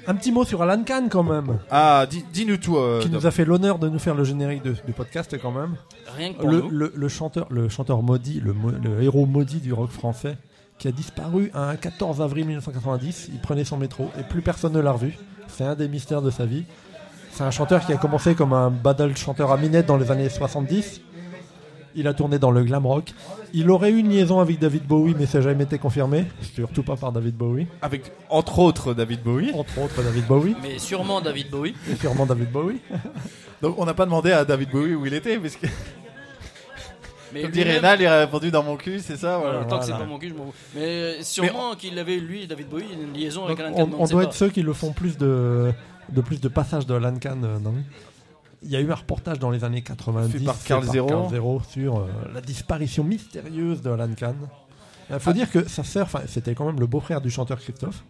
Un petit mot sur Alan Khan quand même. Ah, dis-nous tout. Qui nous a fait l'honneur de nous faire le générique du podcast quand même. Rien que pour nous. Le chanteur maudit, le héros maudit du rock français, qui a disparu un 14 avril 1990. Il prenait son métro et plus personne ne l'a revu. C'est un des mystères de sa vie. C'est un chanteur qui a commencé comme un battle chanteur à minette dans les années 70. Il a tourné dans le glam rock. Il aurait eu une liaison avec David Bowie, mais ça n'a jamais été confirmé. Surtout pas par David Bowie. Avec, entre autres, David Bowie. Entre autres, David Bowie. Mais sûrement David Bowie. Et sûrement David Bowie. Donc, on n'a pas demandé à David Bowie où il était, parce que... Mais comme dit Rénal, il a répondu dans mon cul, c'est ça, voilà. Tant que c'est pas mon cul, je m'en fous. Mais sûrement qu'il avait, lui, David Bowie, une liaison avec Alan Khan. On doit être ceux qui le font plus de passages de Alan Khan dans lui. Il y a eu un reportage dans les années 90 fait par Carl Zero sur la disparition mystérieuse de Alan Khan. Il faut dire que sa sœur, c'était quand même le beau-frère du chanteur Christophe.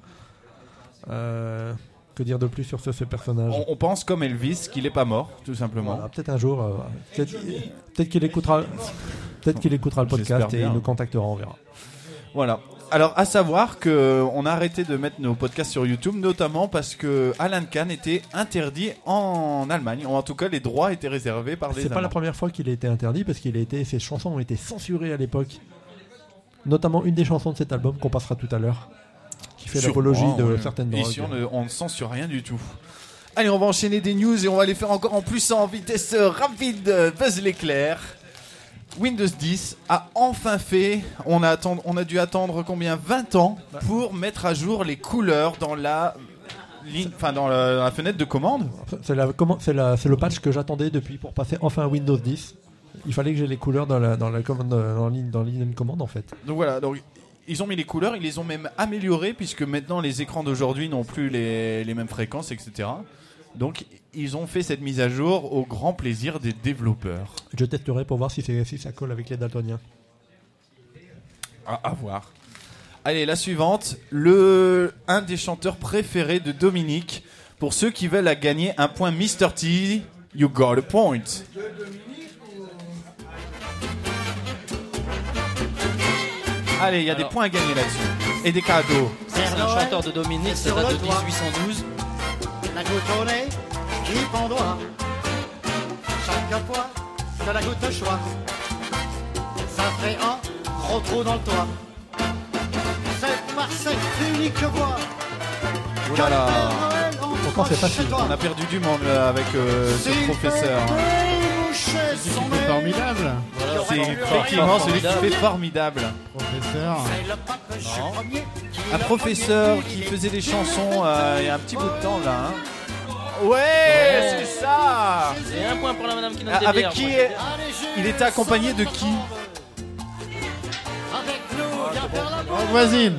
Que dire de plus sur ce personnage? On pense comme Elvis qu'il est pas mort, tout simplement. Voilà, peut-être un jour, peut-être qu'il écoutera le podcast et il nous contactera, on verra. Voilà. Alors, à savoir qu'on a arrêté de mettre nos podcasts sur YouTube, notamment parce que Alan Khan était interdit en Allemagne. En tout cas, les droits étaient réservés par les Allemands. C'est pas la première fois qu'il a été interdit, parce ses chansons ont été censurées à l'époque. Notamment une des chansons de cet album qu'on passera tout à l'heure, qui fait l'apologie de certaines drogues. Ici, on ne censure rien du tout. Allez, on va enchaîner des news et on va les faire encore en plus en vitesse rapide. Buzz l'éclair. Windows 10 a enfin fait, on a dû attendre combien, 20 ans pour mettre à jour les couleurs dans la fenêtre de commande. C'est le patch que j'attendais depuis pour passer enfin à Windows 10. Il fallait que j'ai les couleurs dans la commande, dans ligne de commande en fait. Donc voilà, ils ont mis les couleurs, ils les ont même améliorées puisque maintenant les écrans d'aujourd'hui n'ont plus les mêmes fréquences, etc. Donc ils ont fait cette mise à jour au grand plaisir des développeurs. Je testerai pour voir si ça colle avec les daltoniens. À voir. Allez, la suivante. Un des chanteurs préférés de Dominique. Pour ceux qui veulent gagner un point Mr. T, you got a point. Allez, il y a des points à gagner là-dessus. Et des cadeaux. C'est un chanteur de Dominique, ça date de 1812. La goutte au nez, qui pendoie. Chaque fois que la goutte choix, ça fait un gros trou dans le toit. C'est par cette unique voie. Oh là là. Pourtant c'est facile. On a perdu du monde avec ce professeur. C'est formidable. Voilà, C'est effectivement celui qui fait formidable. Professeur. Un professeur qui faisait des chansons il y a un petit bout de temps là. Ouais, c'est ça. Et un point pour la madame qui donne des Avec bières, qui ouais. il était accompagné de qui? Voisine.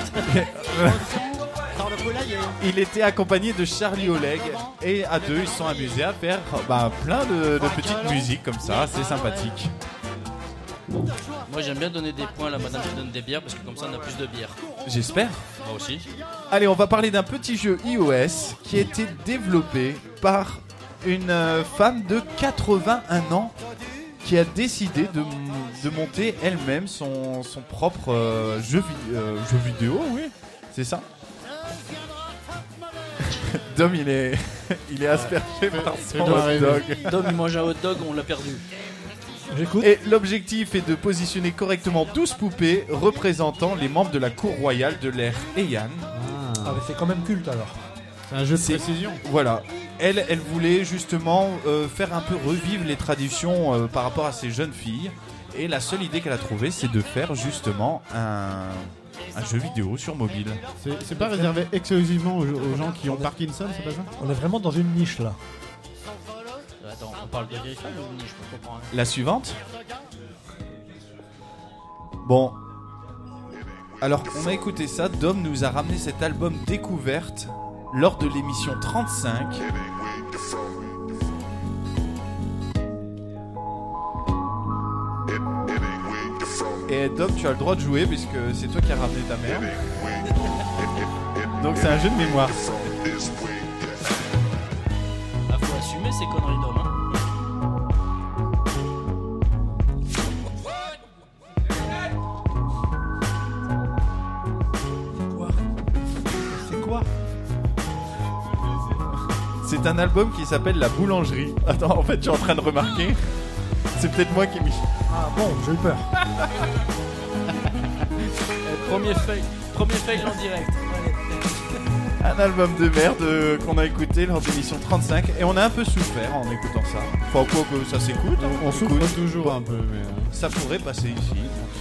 Il était accompagné de Charlie Oleg et à deux ils se sont amusés à faire plein de petites musiques comme ça, c'est sympathique. Moi j'aime bien donner des points à la madame qui donne des bières parce que comme ça on a plus de bières. J'espère. Moi aussi. Allez, on va parler d'un petit jeu iOS qui a été développé par une femme de 81 ans qui a décidé de monter elle-même son propre jeu vidéo, oui, c'est ça. Dom, il est aspergé par son hot dog. Dom, il mange un hot dog, on l'a perdu. J'écoute. Et l'objectif est de positionner correctement 12 poupées représentant les membres de la cour royale de l'ère Heian. Ah, mais c'est quand même culte alors. C'est un jeu de précision. Voilà. Elle voulait justement faire un peu revivre les traditions par rapport à ces jeunes filles. Et la seule idée qu'elle a trouvée, c'est de faire justement un jeu vidéo sur mobile. C'est pas réservé exclusivement aux gens qui ont Parkinson, c'est pas ça? On est vraiment dans une niche là. Attends, on parle de vérifier ou niche, je comprends rien. La suivante. Bon. Alors, on a écouté ça. Dom nous a ramené cet album découverte lors de l'émission 35. Et Dom, tu as le droit de jouer puisque c'est toi qui as ramené ta mère. Donc c'est un jeu de mémoire. Ah, faut assumer ces conneries d'homme. Hein. C'est quoi? C'est un album qui s'appelle La Boulangerie. Attends, en fait, je suis en train de remarquer. C'est peut-être moi qui m'y... Ah bon, j'ai eu peur. Premier fail en direct. Un album de merde qu'on a écouté lors de l'émission 35 et on a un peu souffert en écoutant ça. Enfin, quoi que ça s'écoute. On souffre toujours un peu, mais. Ça pourrait passer ici.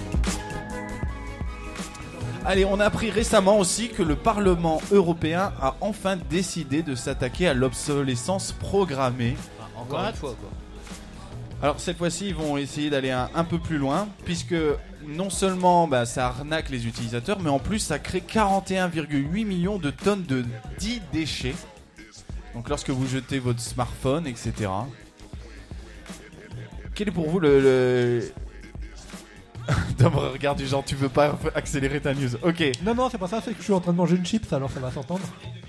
Allez, on a appris récemment aussi que le Parlement européen a enfin décidé de s'attaquer à l'obsolescence programmée. Encore une fois, quoi. Alors cette fois-ci, ils vont essayer d'aller un peu plus loin, puisque non seulement ça arnaque les utilisateurs, mais en plus ça crée 41,8 millions de tonnes de dits déchets. Donc lorsque vous jetez votre smartphone, etc. Quel est pour vous le... Dom regarde du genre, tu veux pas accélérer ta news. Ok. Non, c'est pas ça, c'est que je suis en train de manger une chips, alors ça va s'entendre.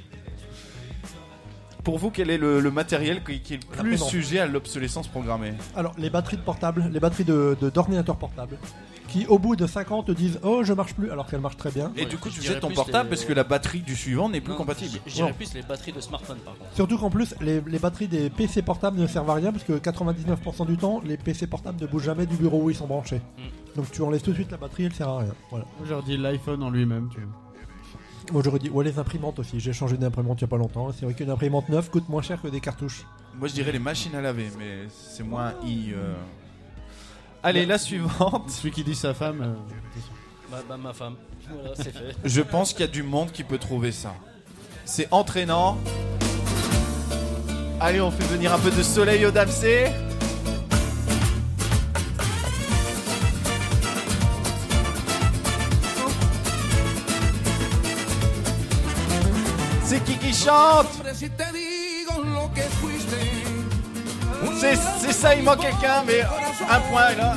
Pour vous, quel est le matériel qui est le plus non. sujet à l'obsolescence programmée? Alors, les batteries de portable, les batteries d'ordinateurs portables, qui au bout de 5 ans te disent « Oh, je marche plus », alors qu'elles marchent très bien. Et Ouais, du coup, je tu dirais jettes ton plus portable les- parce que la batterie du suivant n'est plus Non, compatible. Je dirais Non. plus les batteries de smartphone par contre. Surtout qu'en plus, les batteries des PC portables ne servent à rien, parce que 99% du temps, les PC portables ne bougent jamais du bureau où ils sont branchés. Donc tu enlèves tout de suite la batterie, elle sert à rien. Voilà. Moi, j'aurais dit l'iPhone en lui-même, tu vois. Moi j'aurais dit, ouais, les imprimantes aussi, j'ai changé d'imprimante il y a pas longtemps. C'est vrai qu'une imprimante neuve coûte moins cher que des cartouches. Moi, je dirais les machines à laver, mais c'est moins Allez, la suivante. Celui qui dit sa femme. Ma femme. Voilà, c'est fait. Je pense qu'il y a du monde qui peut trouver ça. C'est entraînant. Allez, on fait venir un peu de soleil au Damsé. C'est qui chante? C'est ça, il manque quelqu'un, mais un point là.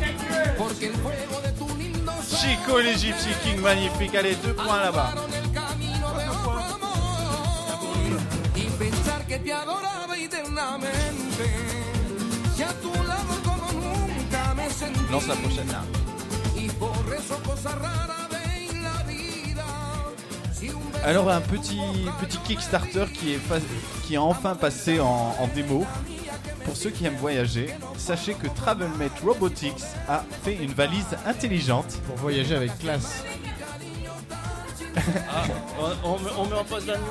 Chico, les Gypsy King, magnifique. Allez, 2 points là-bas. Lance la prochaine là. Alors un petit Kickstarter qui est enfin passé en démo. Pour ceux qui aiment voyager, sachez que TravelMate Robotics a fait une valise intelligente. Pour voyager avec classe. Ah, on met en pause la news.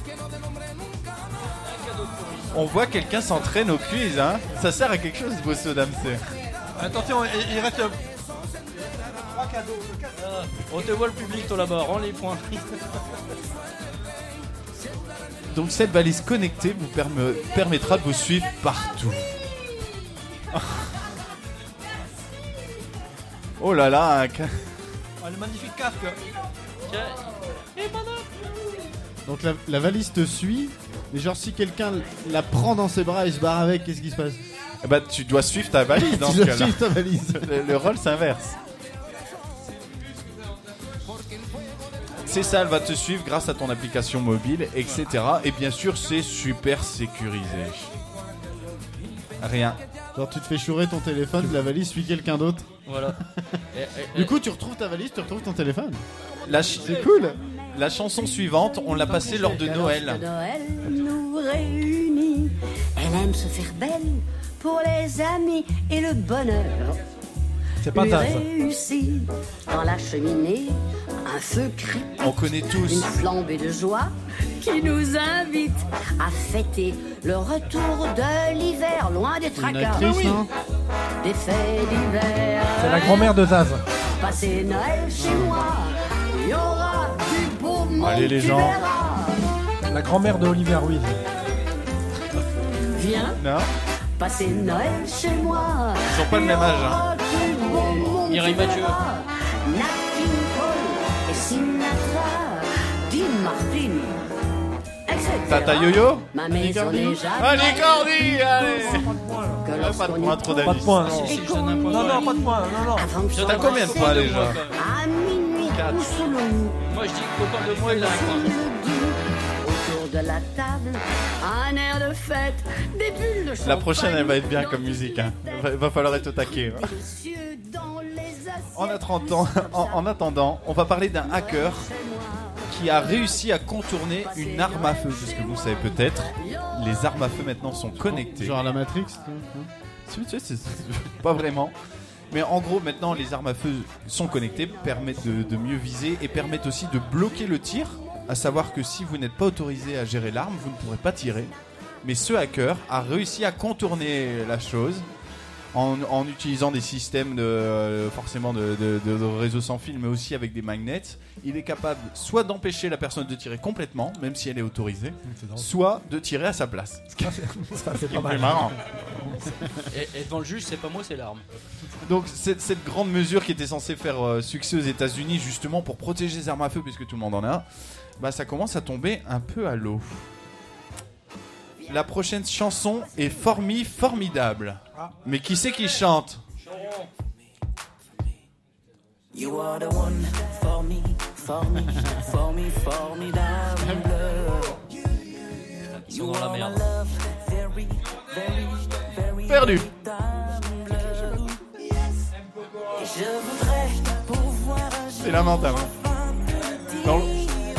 On voit quelqu'un s'entraîne au quiz, hein. Ça sert à quelque chose, bosser au Damsé. Attention, il reste 3 cadeaux. Ah, on te voit le public, toi là-bas, rends les points. Donc cette valise connectée vous permettra de vous suivre partout. Oh là là, Ah, le magnifique casque. Donc la valise te suit, mais genre si quelqu'un la prend dans ses bras et se barre avec, qu'est-ce qui se passe? bah tu dois suivre ta valise dans Tu ce dois cas-là. suivre ta valise. Le rôle s'inverse. C'est ça, elle va te suivre grâce à ton application mobile, etc. Et bien sûr, c'est super sécurisé. Rien. Genre tu te fais chourer ton téléphone, la valise suit quelqu'un d'autre. Voilà. Du coup tu retrouves ta valise, tu retrouves ton téléphone. C'est cool. La chanson suivante, on l'a passée lors de Noël. Noël nous réunit. Elle aime se faire belle pour les amis et le bonheur. C'est pas Lui Daz. réussit dans la cheminée, un feu crépite, On connaît une tous. flambée de joie qui nous invite à fêter le retour de l'hiver, loin des Une tracas, actrice, non? des faits d'hiver. C'est la grand-mère de Zaz. Passez Noël chez moi, il y aura du beau monde. Allez, les tu gens. verras. La grand-mère de Olivia Ruiz. Viens, Non, passez Noël chez moi. ils ont pas le même âge. Hein. Mireille Mathieu. Nat King Cole et Sinatra, Dean Martin, etc. Tata Yo-Yo. Ma maison n'est jamais Allez, Cordy, allez. que Pas de lorsqu'on point, y trop pense. Pas de points, non. Si, je donne un point. Non, non, pas de points, non, non. Avant de T'as combien de points s'embrasser déjà? à minuit Quatre. ou sous le lit, Moi je dis qu'au de moi il a un point. le dit, autour de la table, un air de fête, des bulles de champagne. La prochaine, elle va être bien comme musique. Hein. Va falloir être au taquet. hein. Délicieux dans les assiettes. En attendant, on va parler d'un hacker qui a réussi à contourner une arme à feu. Parce que vous savez peut-être, les armes à feu maintenant sont connectées. Genre la Matrix. C'est pas vraiment. Mais en gros, maintenant, les armes à feu sont connectées, permettent de mieux viser et permettent aussi de bloquer le tir. À savoir que si vous n'êtes pas autorisé à gérer l'arme, vous ne pourrez pas tirer. Mais ce hacker a réussi à contourner la chose en utilisant des systèmes forcément de réseau sans fil, mais aussi avec des magnets. Il est capable soit d'empêcher la personne de tirer complètement, même si elle est autorisée, soit de tirer à sa place. Ça, c'est pas C'est mal. marrant. Et devant le juge, c'est pas moi, c'est l'arme. Donc cette grande mesure qui était censée faire succès aux États-Unis justement pour protéger les armes à feu, puisque tout le monde en a, bah ça commence à tomber un peu à l'eau. La prochaine chanson est formidable. Mais qui c'est qui chante? You are the one for me, formidable. Ils sont dans la merde. Very, very, very Perdu. Je voudrais pouvoir C'est lamentable. Dans le-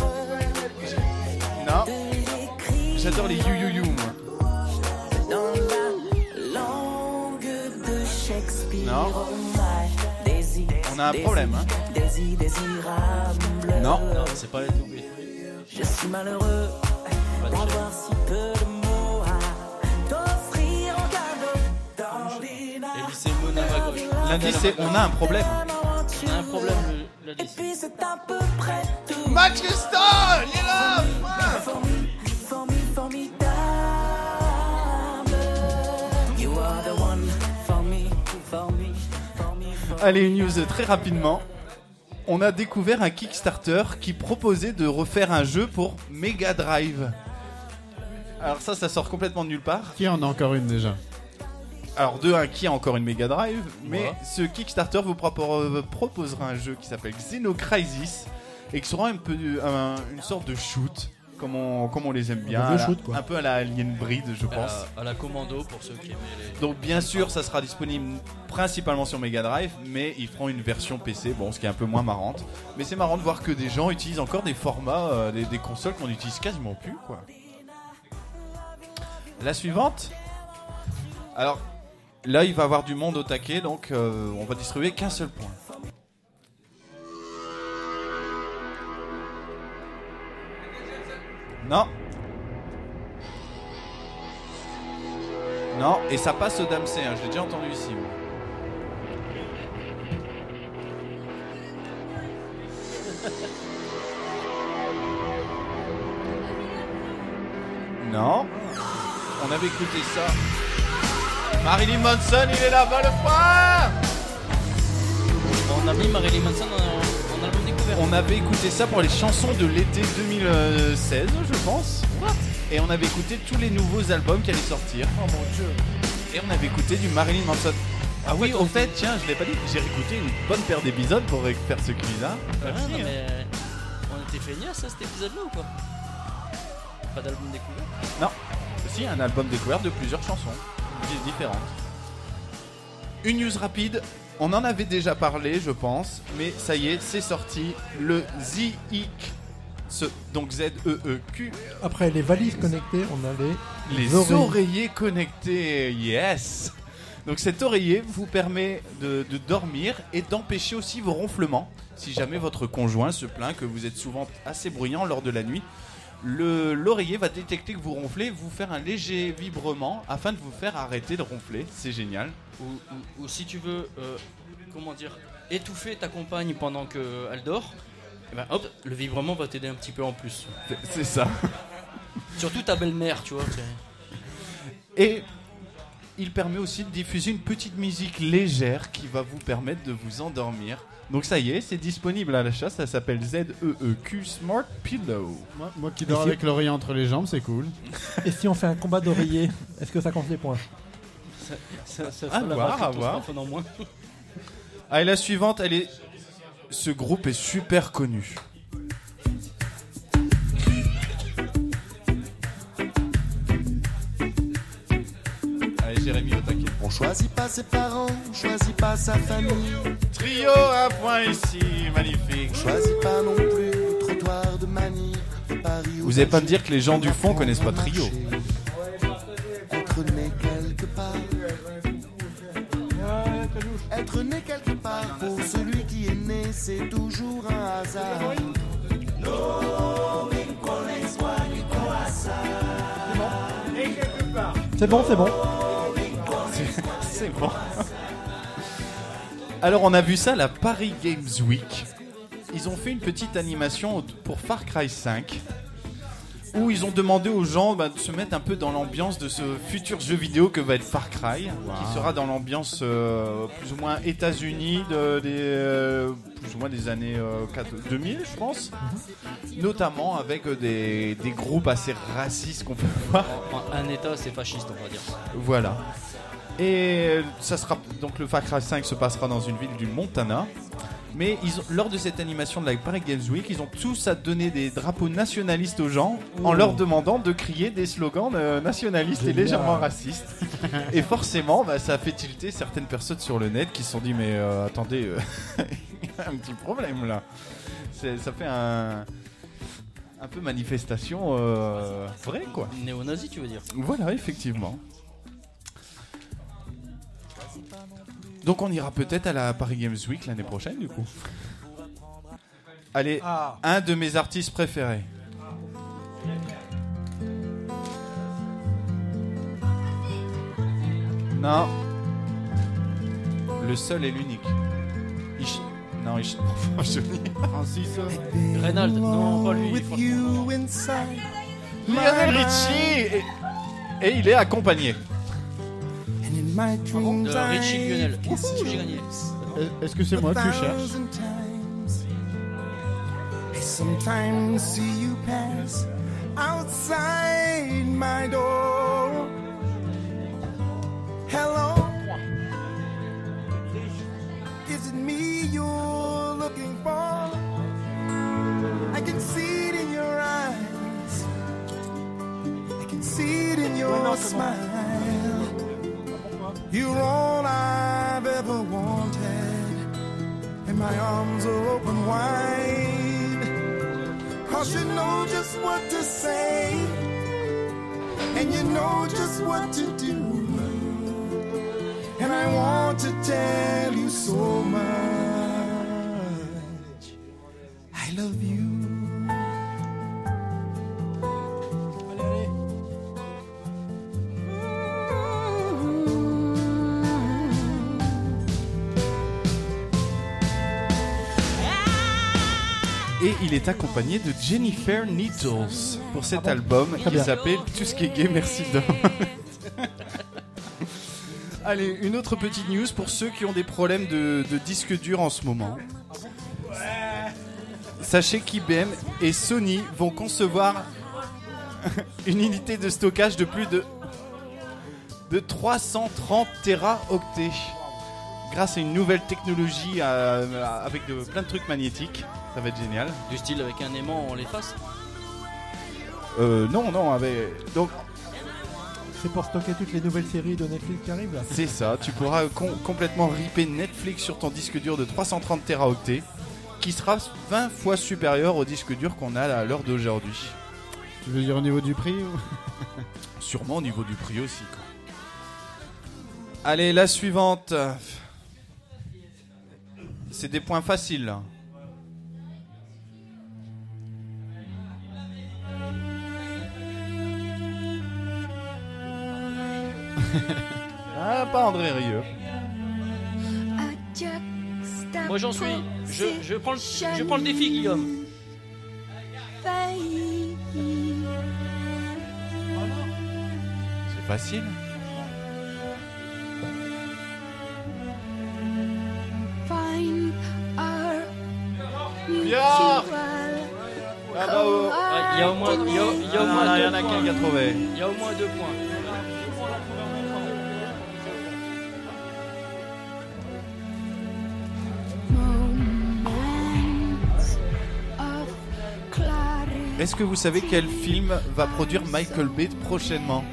Non. J'adore les you moi. dans la langue de Shakespeare. Non. Désir, On a un problème, hein. désirable. Non. Non, c'est pas les doublés. Je suis malheureux d'avoir si peu de mots à t'offrir en cadeau. Dans Et lui, c'est Mona à gauche. L'indice c'est on a un problème. On a un problème, le Et l'indice. puis c'est à peu près tout. Max Gaston, il est là. Formidable. You are the one for me. Allez, une news très rapidement. On a découvert un Kickstarter qui proposait de refaire un jeu pour Mega Drive. Alors ça sort complètement de nulle part. Qui en a encore une déjà? Alors de un, qui a encore une Mega Drive, mais ce Kickstarter vous proposera un jeu qui s'appelle Xenocrisis et qui sera un peu une sorte de shoot, comme on les aime bien, Un vieux shoot, quoi. un peu à la Alien Breed, je pense. À la commando pour ceux qui aimaient les. Donc bien sûr, ça sera disponible principalement sur Mega Drive, mais ils feront une version PC, bon, ce qui est un peu moins marrante. Mais c'est marrant de voir que des gens utilisent encore des formats, des consoles qu'on utilise quasiment plus, quoi. La suivante. Alors là, il va y avoir du monde au taquet, donc on va distribuer qu'un seul point. Non. Non, et ça passe au Dame C, hein, je l'ai déjà entendu ici. Moi. Non. On avait écouté ça. Marilyn Manson, il est là-bas le point. On a mis Marilyn Manson en album découvert. On avait écouté ça pour les chansons de l'été 2016, je pense. Et on avait écouté tous les nouveaux albums qui allaient sortir. Oh mon dieu. Et on avait écouté du Marilyn Manson. Ah oui, au fait, tiens, je l'ai pas dit, j'ai réécouté une bonne paire d'épisodes pour faire ce quiz-là. Ah, non, mais on était feignasse à cet épisode-là ou pas? Pas d'album découvert? Non, si, un album découvert de plusieurs chansons différentes. Une news rapide, on en avait déjà parlé, je pense, mais ça y est, c'est sorti, le ZEEQ, donc Z-E-E-Q, Après les valises connectées, on a les oreillers connectés, yes. Donc cet oreiller vous permet de dormir et d'empêcher aussi vos ronflements. Si jamais votre conjoint se plaint que vous êtes souvent assez bruyant lors de la nuit, l'oreiller va détecter que vous ronflez, vous faire un léger vibrement afin de vous faire arrêter de ronfler. C'est génial. Ou si tu veux, comment dire, étouffer ta compagne pendant qu'elle dort, eh ben, hop, le vibrement va t'aider un petit peu en plus. C'est ça. Surtout ta belle-mère, tu vois. Et il permet aussi de diffuser une petite musique légère qui va vous permettre de vous endormir. Donc ça y est, c'est disponible à l'achat, ça s'appelle ZEEQ Smart Pillow. Moi qui dors Et si- avec l'oreiller entre les jambes, c'est cool. Et si on fait un combat d'oreiller, est-ce que ça compte les points? Ça À fera la voir, batterie à de ton voir. smartphone en moins. Allez, la suivante, elle est... Ce groupe est super connu. Allez, Jérémy, au taquet. On choisit pas ses parents, on choisit pas sa famille, Trio, un point ici, magnifique. on choisit pas non plus trop victoire de Manille, de Paris. Vous allez pas me dire que les gens du fond connaissent pas Trio. Être né quelque part. Être né quelque part, pour celui qui est né, c'est toujours un hasard. C'est bon, c'est bon. C'est bon. Alors on a vu ça à la Paris Games Week. Ils ont fait une petite animation pour Far Cry 5 où ils ont demandé aux gens de se mettre un peu dans l'ambiance de ce futur jeu vidéo que va être Far Cry, qui sera dans l'ambiance plus ou moins États-Unis plus ou moins des années 2000, je pense. Notamment avec des groupes assez racistes qu'on peut voir. Un état assez fasciste, on va dire. Voilà. Et ça sera donc le Far Cry 5 se passera dans une ville du Montana. Mais lors de cette animation de la Paris Games Week, ils ont tous à donner des drapeaux nationalistes aux gens en leur demandant de crier des slogans nationalistes et légèrement racistes. Et forcément, ça a fait tilter certaines personnes sur le net qui se sont dit mais attendez, il y a un petit problème là. Ça fait un peu manifestation vraie quoi. Néo-nazi, tu veux dire? Voilà, effectivement. Donc on ira peut-être à la Paris Games Week l'année prochaine du coup. Allez, un de mes artistes préférés. Non. Le seul et l'unique. Johnny. Francis. Reynald, non, pas lui. Lionel Richie et il est accompagné. De Richie Lionel. J'ai gagné. Est-ce que c'est moi que tu cherches? Sometimes see you pass outside my door. Hello, is it me you're looking for? I can see it in your eyes, I can see it in your smile. You're all I've ever wanted, and my arms are open wide. 'Cause you know just what to say, and you know just what to do. And I want to tell you so much, I love you. Et il est accompagné de Jennifer Needles pour cet album qui s'appelle Tout ce qui est gay, merci d'homme. Allez, une autre petite news pour ceux qui ont des problèmes de disque dur en ce moment. Sachez qu'IBM et Sony vont concevoir une unité de stockage de plus de 330 téraoctets grâce à une nouvelle technologie avec plein de trucs magnétiques. Ça va être génial. Du style avec un aimant, on les fasse? Non, donc c'est pour stocker toutes les nouvelles séries de Netflix qui arrivent là. C'est ça, tu pourras complètement ripper Netflix sur ton disque dur de 330 téraoctets qui sera 20 fois supérieur au disque dur qu'on a à l'heure d'aujourd'hui. Tu veux dire au niveau du prix ou... Sûrement au niveau du prix aussi quoi. Allez, la suivante. C'est des points faciles là. Ah, pas André Rieu. Moi j'en suis. Je prends le défi, Guillaume. C'est facile. Pierre. Bravo. Il y a au moins il y en a qu'un qui a trouvé. Il y a au moins 2 points. Est-ce que vous savez quel film va produire Michael Bay prochainement?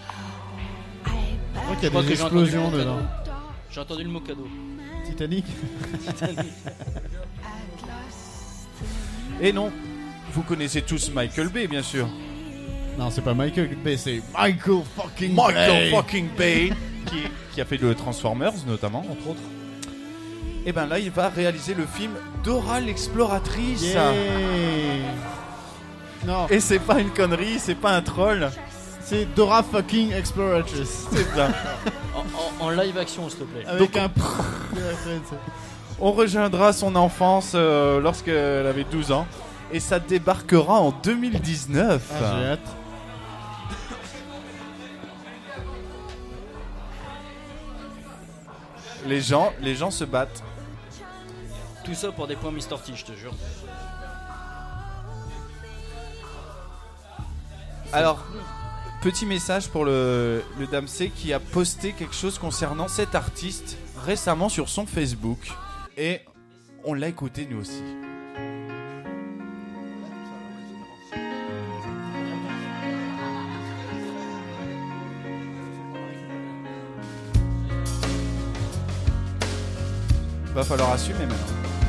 Je crois qu'il y a des explosions dedans. J'ai entendu le mot cadeau. Titanic. Et non, Vous connaissez tous Michael Bay, bien sûr. Non, c'est pas Michael Bay, c'est Michael fucking Michael Bay. fucking Bay, qui a fait le Transformers, notamment, entre autres. Et ben là, il va réaliser le film Dora l'exploratrice. Yeah. Non, Et c'est pas une connerie, c'est pas un troll. c'est Dora fucking Exploratrice. C'est ça. En live action, s'il te plaît. Avec un On rejoindra son enfance lorsqu'elle avait 12 ans. Et ça débarquera en 2019. Ah, j'ai hâte. Les gens se battent. Tout ça pour des points Mr. T, je te jure. Alors, petit message pour le Dame C qui a posté quelque chose concernant cet artiste récemment sur son Facebook. Et on l'a écouté nous aussi. Va falloir assumer maintenant.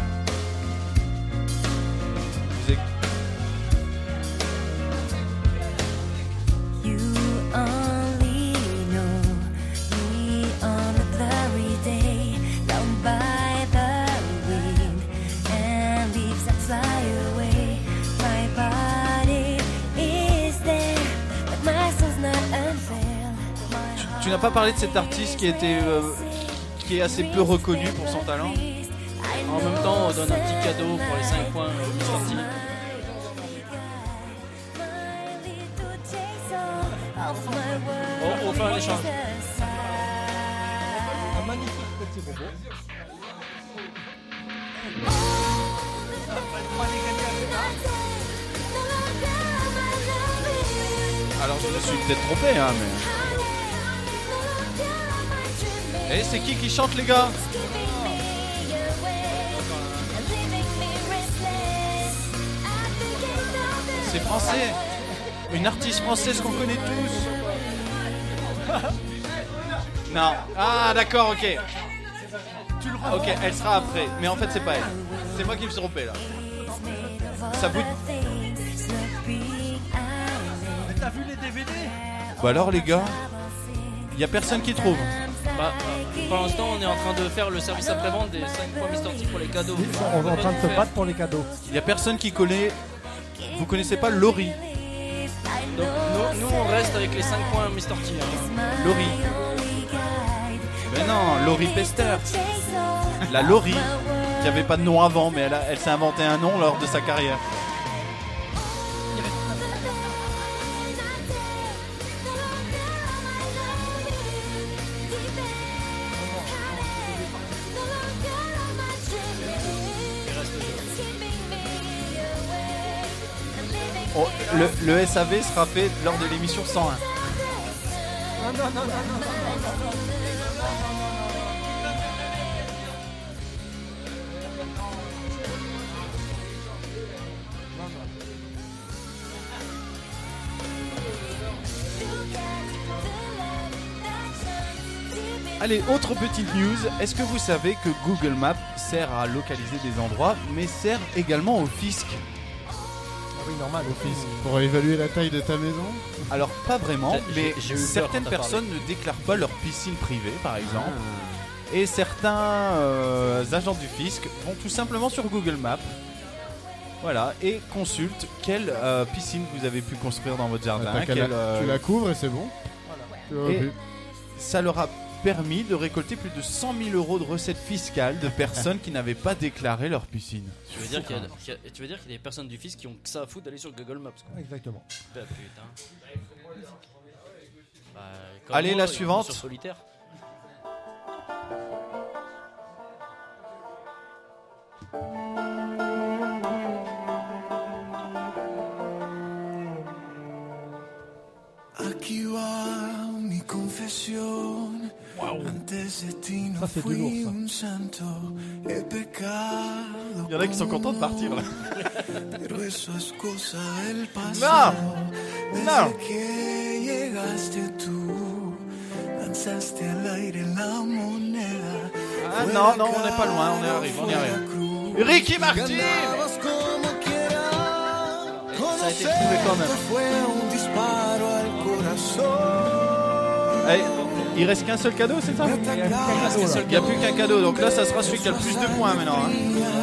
You only know me on a cloudy day, down by the wind, and leaves that fly away. My body is there, but my soul's not unfilled. Tu n'as pas parlé de cet artiste qui est assez peu reconnu pour son talent. En même temps, on donne un petit cadeau pour les 5 points Mr. T. On va faire un échange. Un magnifique petit robot. Alors je me suis peut-être trompé, hein, mais. Et c'est qui chante, les gars? C'est français. Une artiste française qu'on connaît tous. Non. Ah d'accord, ok. Ok, elle sera après. Mais en fait c'est pas elle. C'est moi qui me suis trompé là. Ça vous... T'as vu les DVD? Bah alors les gars, y a personne qui trouve. Bah, pour l'instant, on est en train de faire le service après-vente des 5 points Mr. T pour les cadeaux. On est en train de se battre pour les cadeaux. Y a personne qui connaît. Vous connaissez pas Laurie? Donc, nous, on reste avec les 5 points Mr. T. Hein. Laurie. Mais non, Laurie Pester. La Laurie, qui avait pas de nom avant, mais elle s'est inventé un nom lors de sa carrière. Oh, le SAV sera fait lors de l'émission 101. Allez, autre petite news. Est-ce que vous savez que Google Maps sert à localiser des endroits, mais sert également au fisc? Oui, normal, au fisc. Pour évaluer la taille de ta maison. Alors, pas vraiment, mais j'ai eu peur certaines quand t'as personnes ne déclarent pas leur piscine privée, par exemple. Et certains agents du fisc vont tout simplement sur Google Maps. Voilà, et consultent quelle piscine vous avez pu construire dans votre jardin. Tu la couvres et c'est bon. Voilà. Et ça leur a permis de récolter plus de 100 000 euros de recettes fiscales de personnes qui n'avaient pas déclaré leur piscine. Tu veux dire qu'il y a des personnes du fisc qui ont que ça à foutre d'aller sur Google Maps, quoi. Exactement. Bah, putain. Bah, comme Allez, moi, la ils sont suivante. sur Solitaire. Aquí va mi confesión. Antes de ti no Ça, c'est du fui lourd, ça. un santo. He pecado. Il y en a qui sont contents de partir là. Pero eso es cosa del pasado. Desde No. que llegaste tú, lanzaste al aire la moneda. Ah non, non, on n'est pas loin, on y arrive, on y arrive. Ricky Martin! Ganabas como quiera. ça a été trouvé quand même. Allez, il reste qu'un seul cadeau, c'est ça? Il n'y a plus qu'un cadeau, donc là ça sera celui qui a le plus de points maintenant. Hein.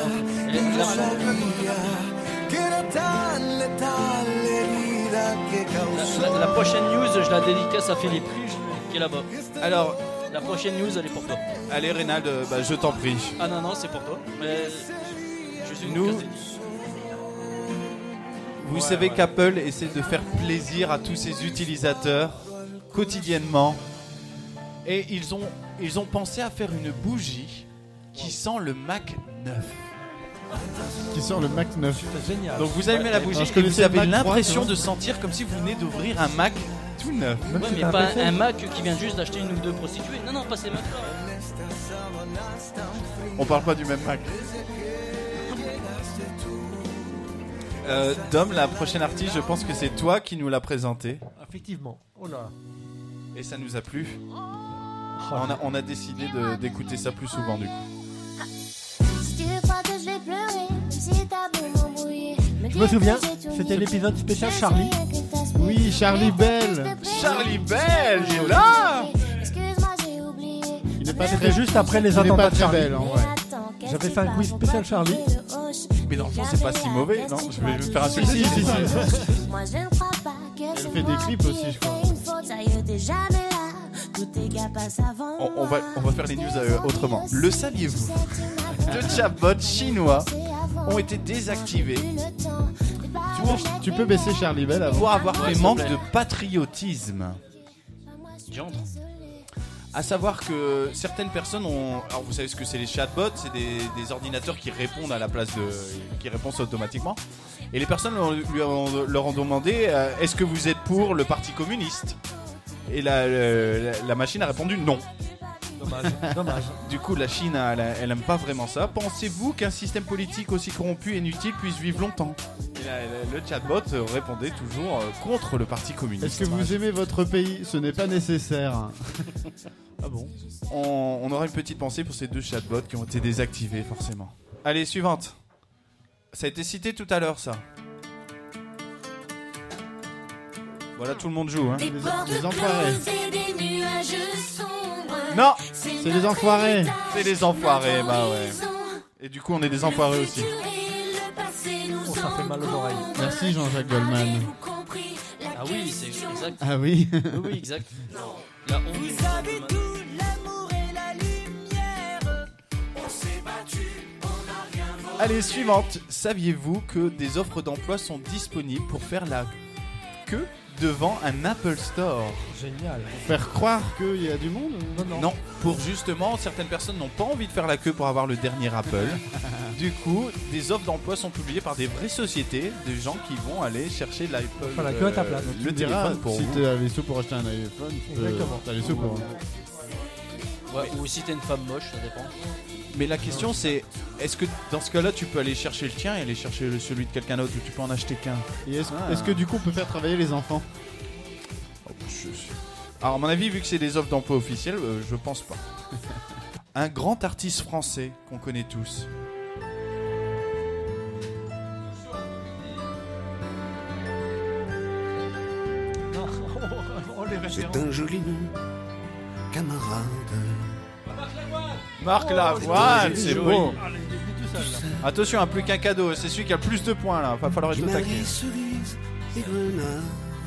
La prochaine news, je la dédicace à Philippe qui est là-bas. Alors, la prochaine news, elle est pour toi. allez Reynald, je t'en prie. Ah non, c'est pour toi. Mais je suis Nous, vous savez qu'Apple essaie de faire plaisir à tous ses utilisateurs quotidiennement. Et ils ont pensé à faire une bougie qui sent le Mac 9. Qui sort le Mac 9. C'est génial. Donc vous allumez la bougie Alors, je et connaissais vous avez le Mac 3, l'impression tu vois. de sentir comme si vous venez d'ouvrir un Mac tout neuf. Même Ouais, si mais t'as un pas PC. un Mac qui vient juste d'acheter une ou deux prostituées. Non, pas ces Macs-là. On parle pas du même Mac. Dom, la prochaine artiste, je pense que c'est toi qui nous l'as présentée. Effectivement. Oh là. Et ça nous a plu. Oh, On a décidé d'écouter ça plus souvent du coup. Si tu crois que je vais pleurer, si t'as beau m'embrouiller. Je me souviens, c'était l'épisode spécial Charlie. Oui, Charlie Bell. Charlie Bell, il est là. Excuse-moi, j'ai oublié. Il n'est pas C'était très, juste après les il n'est attentats pas de très Charlie. belle, en vrai. J'avais fait un quiz spécial Charlie. Mais dans le fond, c'est pas si mauvais, non? Je vais me faire un Si, si, si, si. Moi je ne crois pas que Elle c'est fait des moi clips qui aussi, ai je crois. fait une faute, sérieux, t'es jamais là. Tous tes gars passent avant On va faire les news autrement. Le saviez-vous? Deux chatbots chinois ont été désactivés Tu peux baisser Charlie Bell avant. pour avoir Ouais, fait s'il te manque plaît. de patriotisme. J'entre. À savoir que certaines personnes ont... Alors vous savez ce que c'est les chatbots, c'est des ordinateurs qui répondent à la place de... qui répondent automatiquement. Et les personnes leur ont demandé est-ce que vous êtes pour le Parti communiste? Et la machine a répondu non. Dommage, dommage. Du coup, la Chine, elle aime pas vraiment ça. Pensez-vous qu'un système politique aussi corrompu et inutile puisse vivre longtemps? Et le chatbot répondait toujours contre le Parti communiste. Est-ce que vous aimez votre pays? Ce n'est pas nécessaire. Ah bon? On aura une petite pensée pour ces deux chatbots qui ont été désactivés, forcément. Allez, suivante. Ça a été cité tout à l'heure, ça. Voilà, tout le monde joue, hein. Les enfoirés. Non, C'est les enfoirés. c'est les enfoirés, bah ouais. Et du coup, on est des enfoirés aussi. Oh, ça fait mal aux oreilles. Merci Jean-Jacques Goldman. Ah oui, c'est exact. Ah oui. Oui, exact. La honte. Vous avez tout l'amour et la lumière. On s'est battu, on n'a rien volé. Allez, suivante. Saviez-vous que des offres d'emploi sont disponibles pour faire la queue devant un Apple Store? Génial. Faire croire qu'il y a du monde? Non, pour justement, certaines personnes n'ont pas envie de faire la queue pour avoir le dernier Apple. Du coup, des offres d'emploi sont publiées par des vraies sociétés, des gens qui vont aller chercher l'iPhone, Faire la queue à ta place. Tu le me diras, téléphone pour si vous. tu as les sous pour acheter un iPhone, Exactement. tu as les sous pour. Ouais, ou si t'es une femme moche, ça dépend. Mais la question c'est, est-ce que dans ce cas-là, tu peux aller chercher le tien et aller chercher celui de quelqu'un d'autre, ou tu peux en acheter qu'un? Et est-ce Ah. est-ce que du coup on peut faire travailler les enfants? Alors à mon avis, vu que c'est des offres d'emploi officielles, je pense pas. Un grand artiste français qu'on connaît tous. Non. Oh, les C'est références. un joli nom, camarade. Marc Lavoine, c'est joli. beau. Ah, il est tout seul, là. Attention, hein, plus qu'un cadeau, c'est celui qui a le plus de points là, va falloir être Qui au m'a taquet. les cerises et grenades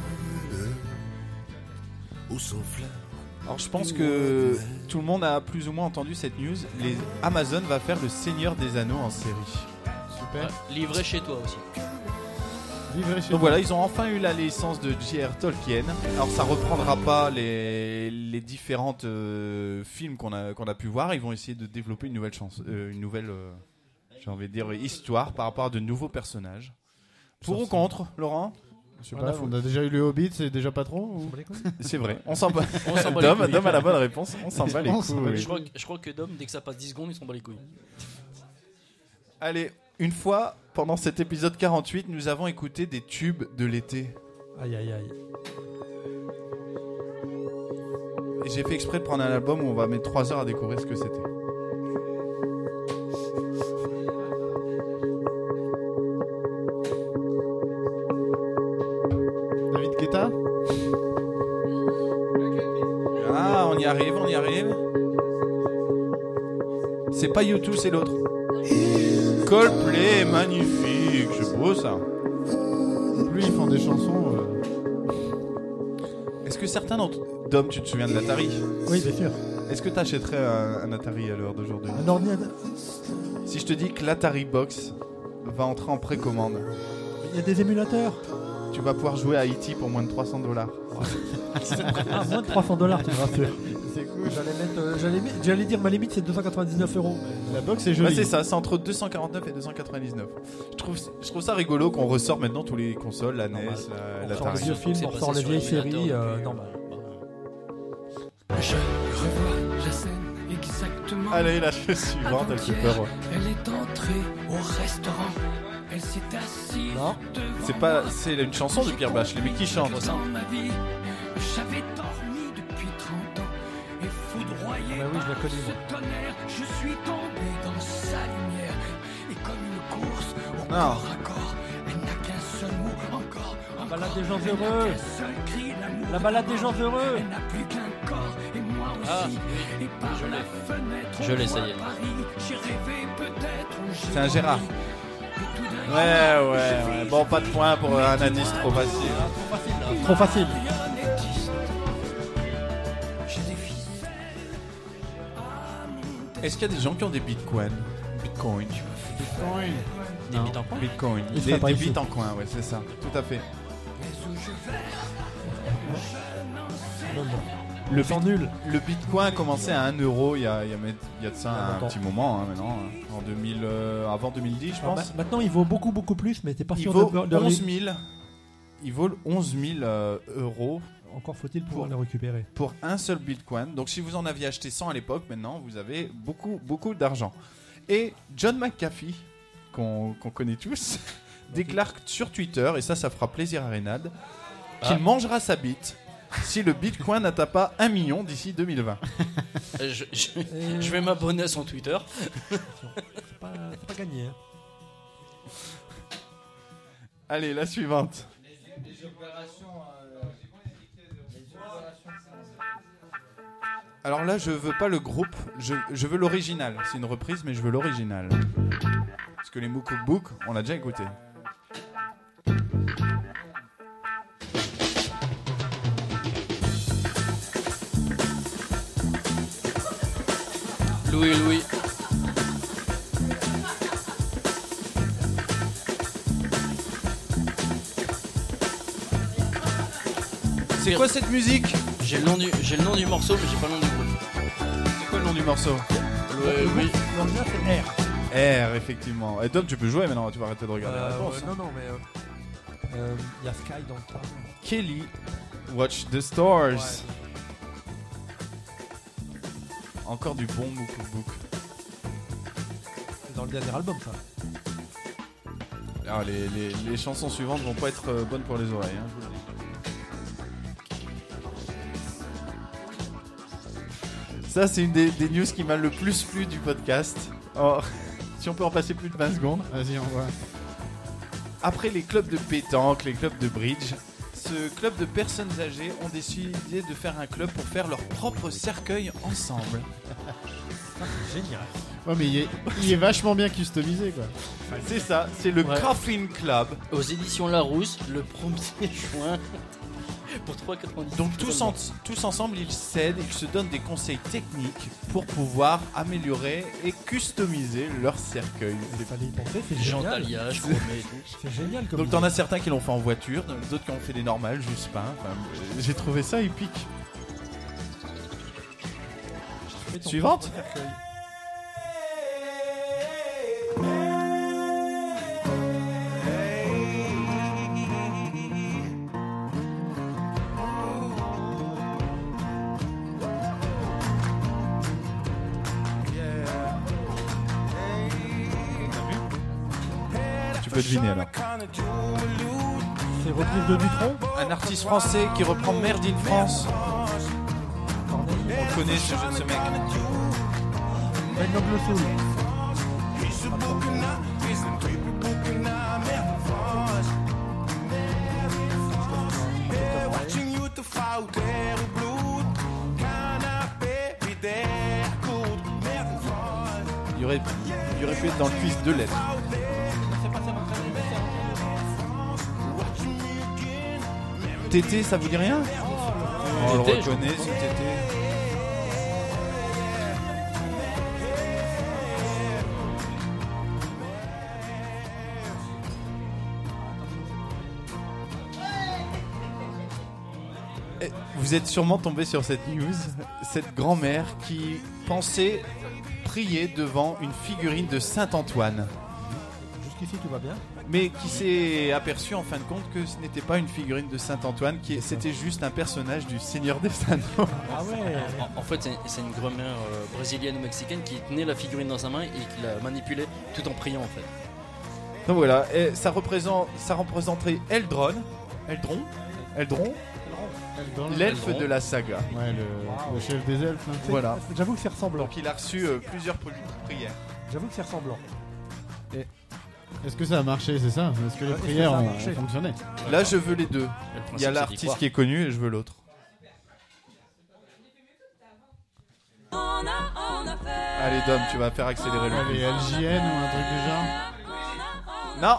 au sans fleurs. Alors je pense que tout le monde a plus ou moins entendu cette news. Les Amazon va faire le Seigneur des Anneaux en série. Super. Ouais, livré chez toi aussi. Livré chez Donc voilà, ils ont enfin eu la licence de J.R. Tolkien. Alors ça reprendra pas les différentes films qu'on a pu voir. Ils vont essayer de développer une nouvelle j'ai envie de dire histoire par rapport à de nouveaux personnages. Pour ou contre, Laurent? Je sais pas, on a déjà eu le Hobbit, c'est déjà pas trop ou... C'est vrai, on s'en bat. On s'en bat les couilles. Dom a la bonne réponse, on s'en bat les On s'en bat couilles. les Je crois que Dom, dès que ça passe 10 secondes, ils s'en bat les couilles. Allez, une fois, pendant cet épisode 48, nous avons écouté des tubes de l'été. Aïe, aïe, aïe. Et j'ai fait exprès de prendre un album où on va mettre 3 heures à découvrir ce que c'était. y arrive, on y arrive. C'est pas U2, c'est l'autre. Coldplay, magnifique, c'est beau ça. Plus ils font des chansons. Est-ce que certains d'entre Dom, tu te souviens de l'Atari? Oui, bien sûr. Est-ce que t'achèterais un Atari à l'heure d'aujourd'hui? Un ordinateur. Si je te dis que l'Atari Box va entrer en précommande, Il y a des émulateurs. tu vas pouvoir jouer à E.T. pour moins de $300. Ah, moins de $300, tu me rassures. C'est cool. J'allais dire ma limite c'est 299 €. La box est jolie. Ouais, c'est ça, c'est entre 249 et 299. Je trouve ça rigolo qu'on ressort maintenant tous les consoles, la NES, On sort l'Atari. les vieux films, on sort les vieilles séries. Normal. Je revois la scène exactement. Allez, la chose suivante, elle fait peur. Elle est entrée au restaurant. Elle s'est assise. Non, C'est une chanson de Pierre Bachelet, mais qui chante? Dans ma vie, j'avais dormi depuis 30 ans et foudroyé Ah bah oui, je la par connais, ce tonnerre, je suis tombé dans sa lumière et comme une course au Non. corps à corps, elle n'a qu'un seul mot encore. La balade des gens heureux. Un seul cri d'amour. La balade des gens heureux. Elle n'a plus qu'un corps et moi aussi. Ah, oui. Et par Je la l'ai. fenêtre, Je l'ai, ça y est. Paris, j'ai rêvé peut-être. C'est un Gérard. Ouais. Bon, pas de point pour un indice trop facile. Trop facile. Est-ce qu'il y a des gens qui ont des bitcoins? Bitcoin. Des bits en coin. Bitcoin. Il serait pas Des ici. bits en coin, ouais, c'est ça. Tout à fait. Le temps nul. Le bitcoin a commencé à 1 euro il y a de ça un longtemps. petit moment, hein, maintenant. En 2000, avant 2010, je Alors, pense. maintenant il vaut beaucoup plus, mais t'es pas Il sûr vaut de 11 000. Il vaut 11 000 euros Encore faut-il pouvoir les récupérer. pour un seul bitcoin. Donc si vous en aviez acheté 100 à l'époque, maintenant vous avez beaucoup d'argent. Et John McAfee, qu'on connaît tous, déclare sur Twitter, et ça fera plaisir à Reynald, qu'il mangera sa bite si le bitcoin n'atteint pas 1 million d'ici 2020. Je vais m'abonner à son Twitter. C'est pas gagné. Hein. Allez, la suivante. Alors là, je veux pas le groupe, je veux l'original. C'est une reprise, mais je veux l'original. Parce que les Moo Cookbook, on l'a déjà écouté. Louis. C'est quoi cette musique? J'ai le nom du morceau, mais j'ai pas le nom du groupe. C'est quoi le nom du morceau? Oui. L'original c'est R. R, effectivement. Et Dom, tu peux jouer maintenant, tu vas arrêter de regarder la réponse. Non, mais il y a Sky dans le cadre. Kelly, Watch the Stars. Ouais. Encore du bon Moo Cookbook. C'est dans le dernier album ça. Alors, les chansons suivantes vont pas être bonnes pour les oreilles. Hein, je vous le dis. Ça, c'est une des news qui m'a le plus plu du podcast. Oh, si on peut en passer plus de 20 secondes. Vas-y, on voit. Après les clubs de pétanque, les clubs de bridge, ce club de personnes âgées ont décidé de faire un club pour faire leur propre cercueil ensemble. Génial. Ouais, mais il est vachement bien customisé, quoi. C'est ça, c'est le Ouais. Coffin Club. Aux éditions Larousse, le 1er juin. Pour 3,90. Donc tous ensemble, ils s'aident, ils se donnent des conseils techniques pour pouvoir améliorer et customiser leur cercueil. Il fallait y penser, c'est Jean génial. Talia, je crois, mais tout. C'est génial comme Donc t'en as certains qui l'ont fait en voiture, d'autres qui ont fait des normales, juste pas. Enfin, j'ai trouvé ça épique. Suivante. Tu peux deviner alors. C'est reprise de Dutronc. Un artiste français qui reprend Merde in France. On connaît ce jeu de ce mec. Ben Noble Soul. aurait pu être dans le quiz de lettres. Tété, ça vous dit rien? On le Tété, je reconnaît, ce Tété. Vous êtes sûrement tombé sur cette news, cette grand-mère qui pensait prier devant une figurine de Saint-Antoine, Jusqu'ici, tout va bien. mais qui s'est aperçue en fin de compte que ce n'était pas une figurine de Saint-Antoine, c'était juste un personnage du Seigneur des Anneaux. Ah ouais. En fait, c'est une grand-mère brésilienne ou mexicaine qui tenait la figurine dans sa main et qui la manipulait tout en priant en fait. Donc voilà, et ça représenterait Eldron, l'elfe de la saga. Ouais, le chef des elfes. Là. Voilà. J'avoue que c'est ressemblant. Donc il a reçu plusieurs prières. J'avoue que c'est ressemblant. Est-ce que ça a marché, c'est ça? Est-ce que les Est-ce que prières ça a ont marché fonctionné? Là, je veux les deux. Le Il y principe, a c'est d'y l'artiste croire. qui est connu et je veux l'autre. Allez Dom, tu vas faire accélérer le Les quiz. LJN ou un truc du genre? Non.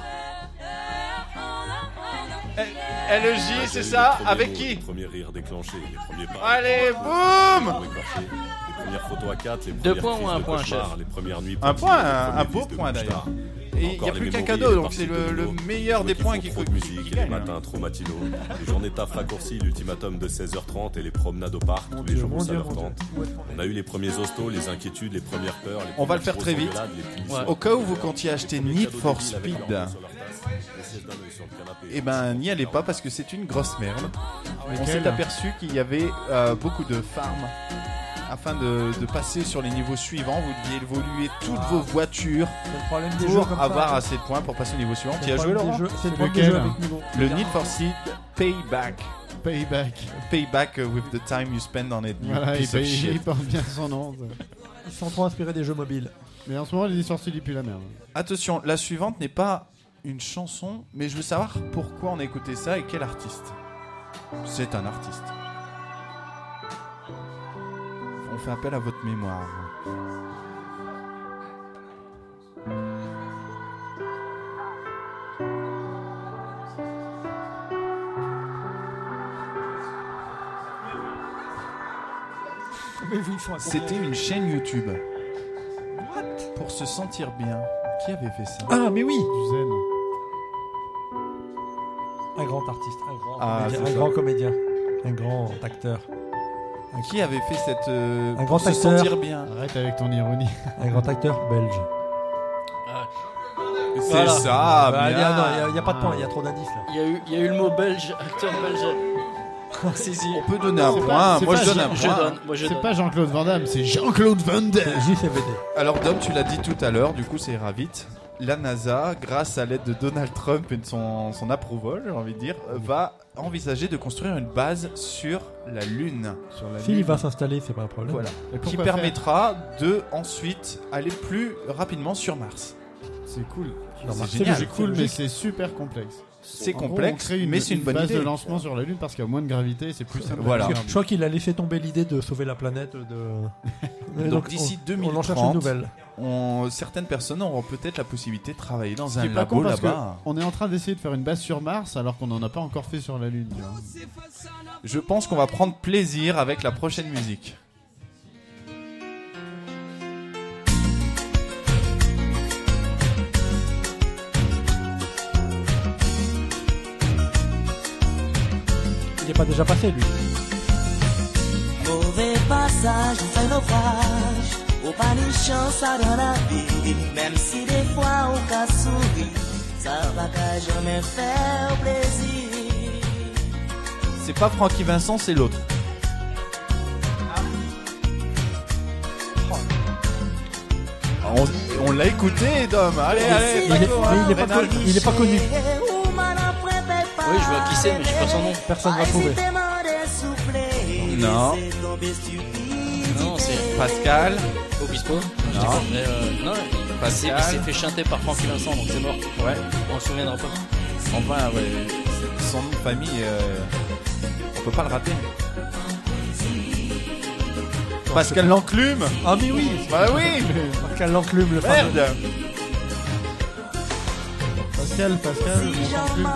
LEJ, c'est ça? Avec qui? Les premiers rires déclenchés, les premiers pas. Allez, boum! Les premières photos à 4, les 2 premières points crises ou un de point, cauchemar, chef? les premières nuits Un paties, point, les un premiers beau fils de point mouchetard. d'ailleurs. Et il n'y a Encore plus les qu'un mémories, cadeau, les donc parties c'est de le vélo, meilleur ceux des qui points font qu'il trop faut de musique, qu'il et les gagne. matins trop matinaux, les journées taf raccourcies, l'ultimatum de 16h30 et les promenades au parc tous les jours où ça leur tente. On a eu les premiers hostos, les inquiétudes, les premières peurs. Les On va le premières faire très grosses vite. engueulades, les punitions. Ouais. Au cas où vous comptiez acheter Need for Speed, eh ben n'y allez pas parce que c'est une grosse merde. On s'est aperçu qu'il y avait beaucoup de farms. Afin de passer sur les niveaux suivants, vous deviez évoluer toutes vos voitures C'est le problème des jeux pour comme avoir ça. assez de points pour passer au niveau suivant. C'est Tu y as le joué problème des Laurent? jeux- C'est le problème des lequel, jeux hein avec niveau. Le Need for Speed Payback. Payback with the time you spend on it. you Voilà, piece of shit. il porte bien son nom. ça. Ils sont trop inspirés des jeux mobiles. Mais en ce moment, les histoires stylées puent la merde. Attention, la suivante n'est pas une chanson, mais je veux savoir pourquoi on a écouté ça et quel artiste. C'est un artiste. On fait appel à votre mémoire. Mais vous, ils sont à C'était une chaîne YouTube. Pour se sentir bien. Qui avait fait ça? Ah, mais oui. Du zen. Un grand artiste, Ah, un c'est ça. grand comédien, un grand acteur, Qui avait fait cette. grand pour se acteur. sentir bien. Arrête avec ton ironie. un grand acteur belge. C'est Voilà. ça, Bah, bien. il n'y a pas de point, il y a trop d'indices là. Il y a eu le mot belge, acteur belge. Si, si. On peut donner un C'est point. pas- c'est Moi, pas je donne un Je point. donne. Moi, je C'est donne. pas Jean-Claude Van Damme, c'est Jean-Claude Van Damme. JCVD. Alors, Dom, tu l'as dit tout à l'heure, du coup, ça ira vite. La NASA, grâce à l'aide de Donald Trump et de son approval, j'ai envie de dire, va envisager de construire une base sur la Lune. Sur la S'il lune. va s'installer, c'est pas un problème. Voilà. Et Qui pourquoi faire permettra de ensuite aller plus rapidement sur Mars. C'est cool. C'est génial. C'est cool, mais c'est super complexe. C'est En gros, complexe, on crée mais c'est une bonne base idée. de lancement sur la Lune parce qu'il y a moins de gravité, c'est plus simple. Voilà. à Parce faire. que je crois qu'il a laissé tomber l'idée de sauver la planète. De... Donc, d'ici on en cherche une 2030, nouvelle. certaines personnes auront peut-être la possibilité de travailler dans Ce qui un est pas labo con parce que là-bas. on est en train d'essayer de faire une base sur Mars alors qu'on n'en a pas encore fait sur la Lune. Tu vois. Je pense qu'on va prendre plaisir avec la prochaine musique. Il n'est pas déjà passé lui. Mauvais passage, ou fait naufrage, ou pas de chance à dans la vie. Même si des fois on casse sourire, ça va qu'à jamais faire plaisir. C'est pas Francky Vincent, c'est l'autre. On l'a écouté, Dom. Allez, allez, Mais Paco, hein, il est pas Reynald. connu. Il est pas connu. Oui, je vois qui c'est, mais j'ai pas son nom. Personne va trouver. Non. Non, c'est Pascal. Obispo. Je Non. dis pas, mais non, Pascal. il s'est fait chanter par Francky Vincent, donc c'est mort. Ouais. On se souviendra pas. Enfin, ouais. Son nom de famille, on peut pas le rater. Pascal Lanclume. Ah mais oui. Bah oui. Pascal Lanclume, le fameux. Merde. Pascal, Lanclume.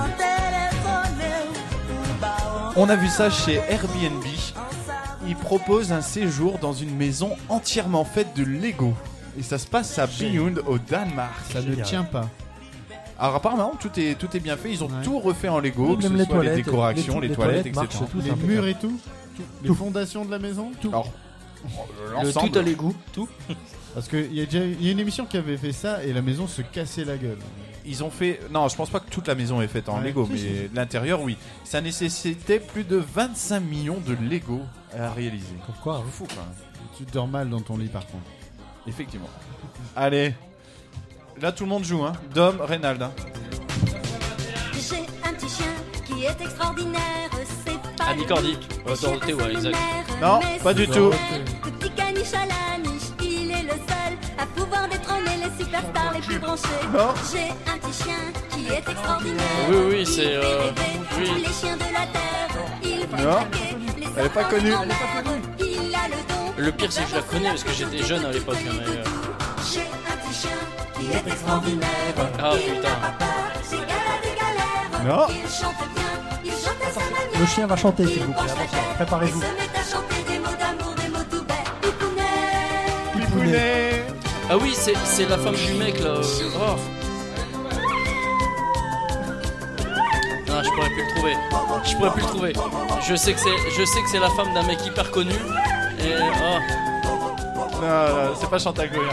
On a vu ça chez Airbnb. Ils proposent un séjour dans une maison entièrement faite de Lego. Et ça se passe à Billund au Danemark. Ça ne tient pas. Alors apparemment tout est bien fait. Ils ont tout refait en Lego, que ce les soit toilettes, les décorations, les toilettes, etc. Les murs et tout. Les fondations de la maison. Tout. Alors, Le tout à l'égout, tout. Parce qu'il y a une émission qui avait fait ça et la maison se cassait la gueule. ils ont fait. Non, je pense pas que toute la maison est faite en Lego, mais l'intérieur, oui. Ça nécessitait plus de 25 millions de Lego à réaliser. Pourquoi Fou quand même. Tu dors mal dans ton lit par contre. Effectivement. Allez. Là, tout le monde joue, hein. Dom, Reynald. Hein. J'ai un petit chien qui est extraordinaire. C'est pas Annie Cordy. Dorothée, ouais, exact. Non, pas du tout. Petit caniche à la niche, il est le seul à pouvoir détrôner les superstars les plus branchés. Non. J'ai un petit chien qui est extraordinaire. Oui, oui, c'est. Tous les chiens de la terre, il fait Non. craquer les Elle est pas connue. Il a le don. Le pire, c'est que je la connais parce que j'étais jeune à l'époque. Hein, mais, J'ai un petit chien qui est extraordinaire. Ah putain. C'est galère des galères. Non. Il chante bien, il chante à sa manière. Le chien va chanter, s'il vous plaît. Attention, préparez-vous. Il se met à chanter des mots d'amour, des mots tout bêtes. Pipounet. Pipounet. Ah oui, c'est la femme du mec là. Oh. Non, je pourrais plus le trouver. Je pourrais plus le trouver. Je sais que c'est la femme d'un mec hyper connu. Et Non, c'est pas Chantal Goya.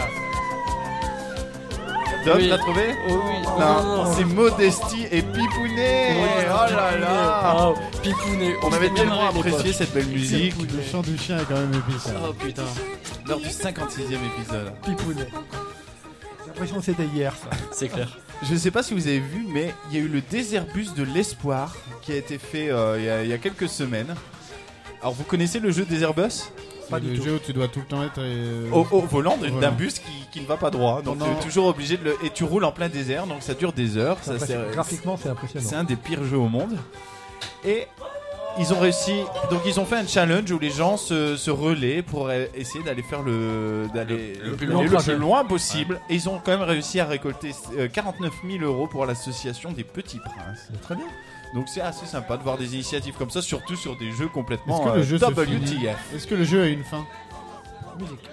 Dom, Oui. t'as trouvé? Oh oui. Non, c'est Modestie et Pipounet. Oh là là. Pipounet. On avait C'était tellement marré à apprécié l'époque. cette belle musique. Le chant du chien est quand même épique. Ça. Oh putain. Lors du 56e épisode. Pipounet. J'ai l'impression que c'était hier, ça. C'est clair. Je sais pas si vous avez vu, mais il y a eu le Déserbus de l'espoir qui a été fait il y a quelques semaines. Alors vous connaissez le jeu Déserbus? C'est le jeu où tu dois tout le temps être au volant d'un Voilà. bus qui ne va pas droit. Donc tu es toujours obligé de le... Et tu roules en plein désert, donc ça dure des heures. Ça, Graphiquement, c'est impressionnant. c'est un des pires jeux au monde. Et ils ont réussi. Donc ils ont fait un challenge où les gens se relaient pour essayer d'aller faire le plus loin possible. Et ils ont quand même réussi à récolter 49 000 € pour l'association des Petits Princes. Très bien. Donc c'est assez sympa de voir des initiatives comme ça, surtout sur des jeux complètement Est-ce que le jeu se finit WTF. Est-ce que le jeu a une fin? Musique.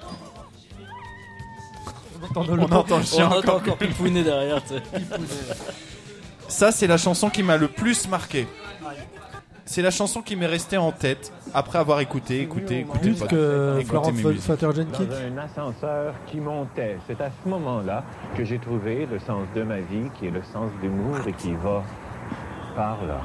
On entend le chien On entend encore. encore Pipounet derrière. Tu sais. Ça, c'est la chanson qui m'a le plus marqué. C'est la chanson qui m'est restée en tête après avoir écouté. Plus que Florence mes musiques. Foster-Jenkins. Dans un ascenseur qui montait. C'est à ce moment-là que j'ai trouvé le sens de ma vie, qui est le sens d'humour et qui va par là.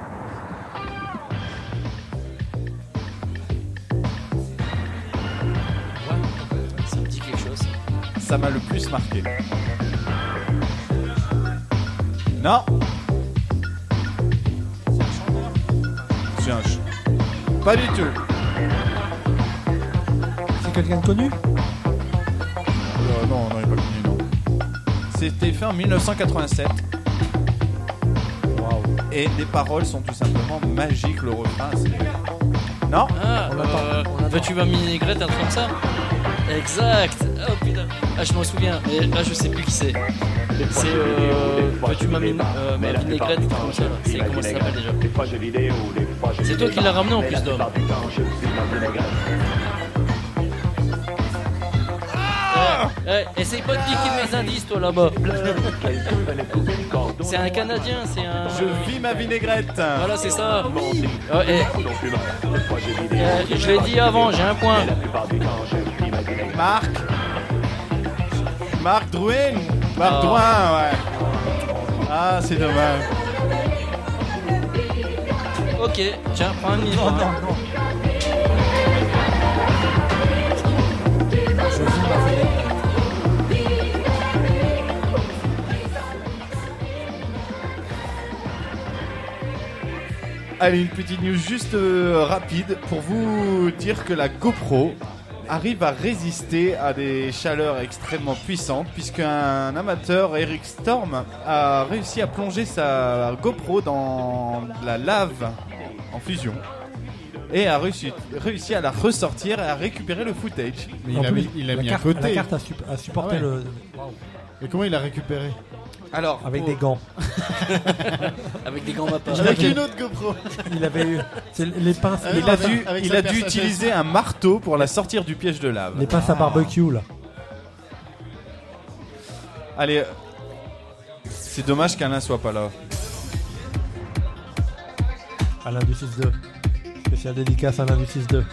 Ça me dit quelque chose. Ça m'a le plus marqué. Non. C'est un Pas du tout. C'est quelqu'un de connu? Non, il n'est pas connu, non. C'était fait en 1987. Et les paroles sont tout simplement magiques, le refrain, c'est... Non. Ah, veux-tu ma vinaigrette, un truc comme ça? Exact. Oh putain. Ah, je m'en souviens. Mais là, je sais plus qui c'est. C'est veux-tu ma vinaigrette, un truc comme ça là. C'est comment ça s'appelle déjà? C'est toi qui l'as ramené en plus, Dom. Essaye pas de piquer mes indices, toi là-bas. C'est un Canadien, c'est un. Je vis ma vinaigrette. Voilà, c'est ça. Je l'ai dit avant, j'ai un point. Marc Drouin. Marc Drouin, ouais. Ah, c'est dommage. Ok, tiens, prends un minute. Allez, une petite news juste rapide pour vous dire que la GoPro arrive à résister à des chaleurs extrêmement puissantes puisqu'un amateur, Eric Storm, a réussi à plonger sa GoPro dans la lave en fusion. et a réussi à la ressortir et à récupérer le footage. Mais En plus, il a la mis carte, à côté. La carte a supporté Ah ouais. le. Et comment il a récupéré? Alors, Avec des gants. Avec des gants Mappa. Avec une autre GoPro. Il avait eu. C'est les pinces. il a dû, avec il sa a dû perce à utiliser un marteau pour la sortir du piège de lave. Les pinces à barbecue là. Allez, c'est dommage qu'Alain soit pas là. Alain du 6-2. Spécial dédicace à Alain du 6-2.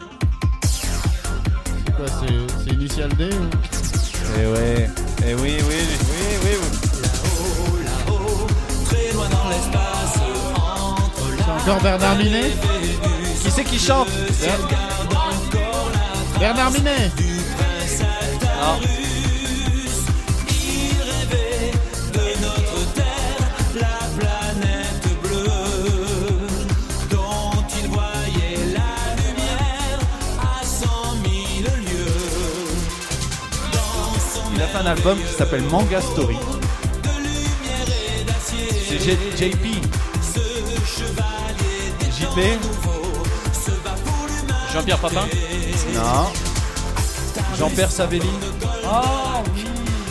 C'est quoi, c'est Initial D ou... Eh ouais, eh oui. C'est encore Bernard Minet? Qui c'est qui chante? Bernard Minet. Ah. Il a fait un album qui s'appelle Manga Story. C'est JP. JP. Jean-Pierre Papin. Non. Jean-Pierre Savelli. Ah oui.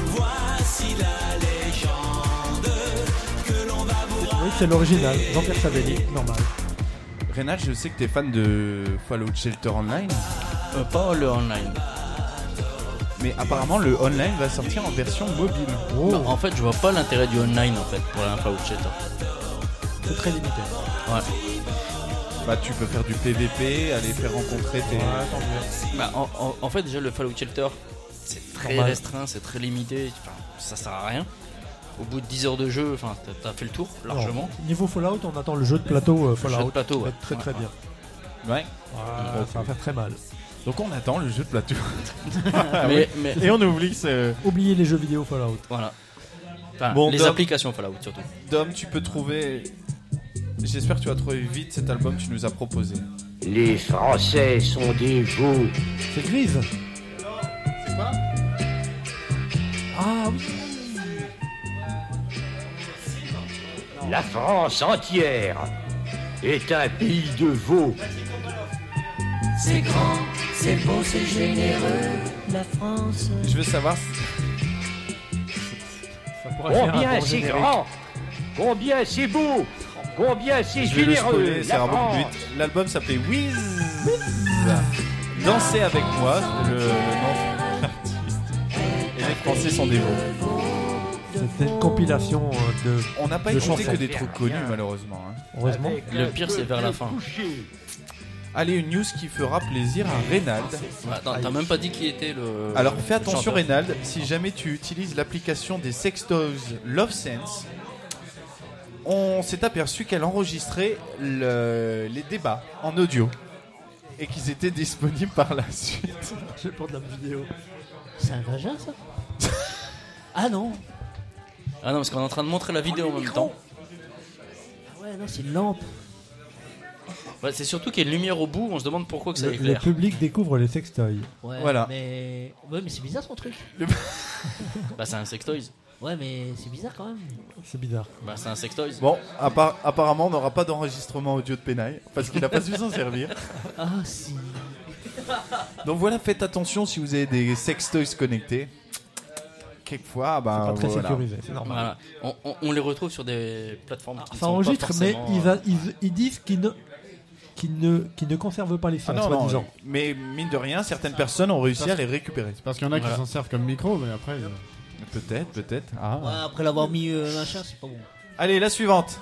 Oui, c'est l'original. Jean-Pierre Savelli, normal. Rénal, je sais que t'es fan de Fallout Shelter Online. Pas le online. Mais apparemment le online va sortir en version mobile. Bah, en fait, je vois pas l'intérêt du online en fait pour la Fallout Shelter. C'est très limité. Ouais. Bah tu peux faire du PVP, aller faire rencontrer tes... Bah, en fait, déjà le Fallout Shelter, c'est très Normal. restreint, c'est très limité. Enfin, ça sert à rien. Au bout de 10 heures de jeu, enfin, t'as fait le tour largement. Non. Niveau Fallout, on attend le jeu de plateau Fallout. Jeu de plateau, Ça va ouais. être très très bien. Ouais. Ça va faire très mal. Donc on attend le jeu de plateau. mais Et on oublie que c'est... Oubliez les jeux vidéo Fallout. Voilà. Enfin, Bon, les Dom- applications Fallout surtout. Dom, tu peux trouver... J'espère que tu vas trouver vite cet album que tu nous as proposé. Les Français sont des veaux. C'est Grise. C'est quoi? Ah oui. La France entière est un pays de veaux. C'est grand, c'est beau, c'est généreux, la France. Je veux savoir... Ça pourrait faire un Combien bon c'est générique. grand, combien c'est beau, combien c'est Je vais le généreux. spoiler, ça La ira beaucoup France. plus vite. L'album s'appelait Wiz. Dansez avec moi, le nom de l'artiste. Et les Français sont des veaux. C'était une compilation de. On n'a pas de écouté chansons. que des trucs connus malheureusement. Hein. Heureusement. Le pire, c'est vers la fin. Allez, une news qui fera plaisir à Reynald. Attends, t'as même pas dit qui était le. Alors fais attention chanteur. Reynald, si jamais tu utilises l'application des sextoys LoveSense, on s'est aperçu qu'elle enregistrait les débats en audio et qu'ils étaient disponibles par la suite. Je pour de la vidéo. C'est un vagin ça? Ah non. Ah non, parce qu'on est en train de montrer la vidéo en même temps. Ah ouais, non, c'est une lampe. Ouais, c'est surtout qu'il y a une lumière au bout, on se demande pourquoi que ça Le éclaire. public découvre les sextoys. Ouais, Voilà. Mais... Ouais, mais c'est bizarre son truc. Bah, c'est un sextoys. Ouais, mais c'est bizarre quand même. C'est bizarre. Bah, c'est un sextoys. Bon, apparemment on n'aura pas d'enregistrement audio de Penaille parce qu'il n'a pas su s'en servir. Ah si. Donc voilà, faites attention si vous avez des sextoys connectés. Quelquefois, bah, C'est pas très voilà. sécurisé, c'est normal. Voilà. On les retrouve sur des plateformes qui Ça sont enregistre, pas mais forcément, ils disent qu'ils ne conservent pas les sons, Ah non, soi-disant. mais mine de rien, certaines personnes ont réussi à les récupérer. C'est parce qu'il y en a qui Voilà. s'en servent comme micro, mais après. Peut-être. Ah. Ouais, après l'avoir mis machin, c'est pas bon. Allez, la suivante.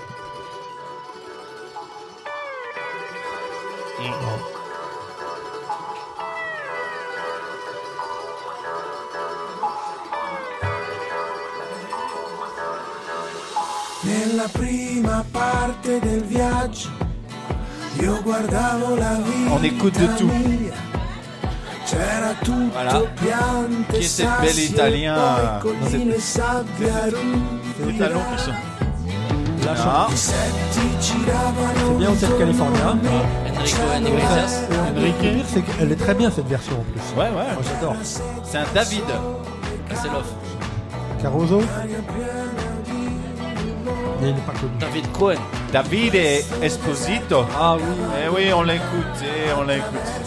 Nella prima parte del viaggio io guardavo la vita On écoute de tout. mia. C'era tutto Voilà. piante, Qui est cette sassi belle e Italien, poi colline, sabbia, C'est talon qui sont. La Ah. C'est bien au Hotel California. Enrico Iglesias. Le pire, c'est qu'elle est très bien cette version en plus. Ouais. Moi j'adore. C'est un David. Kasselhoff. Caruso. Mais il n'est pas connu. David Cohen. Davide Esposito. Ah oui. Eh oui, on l'a écouté.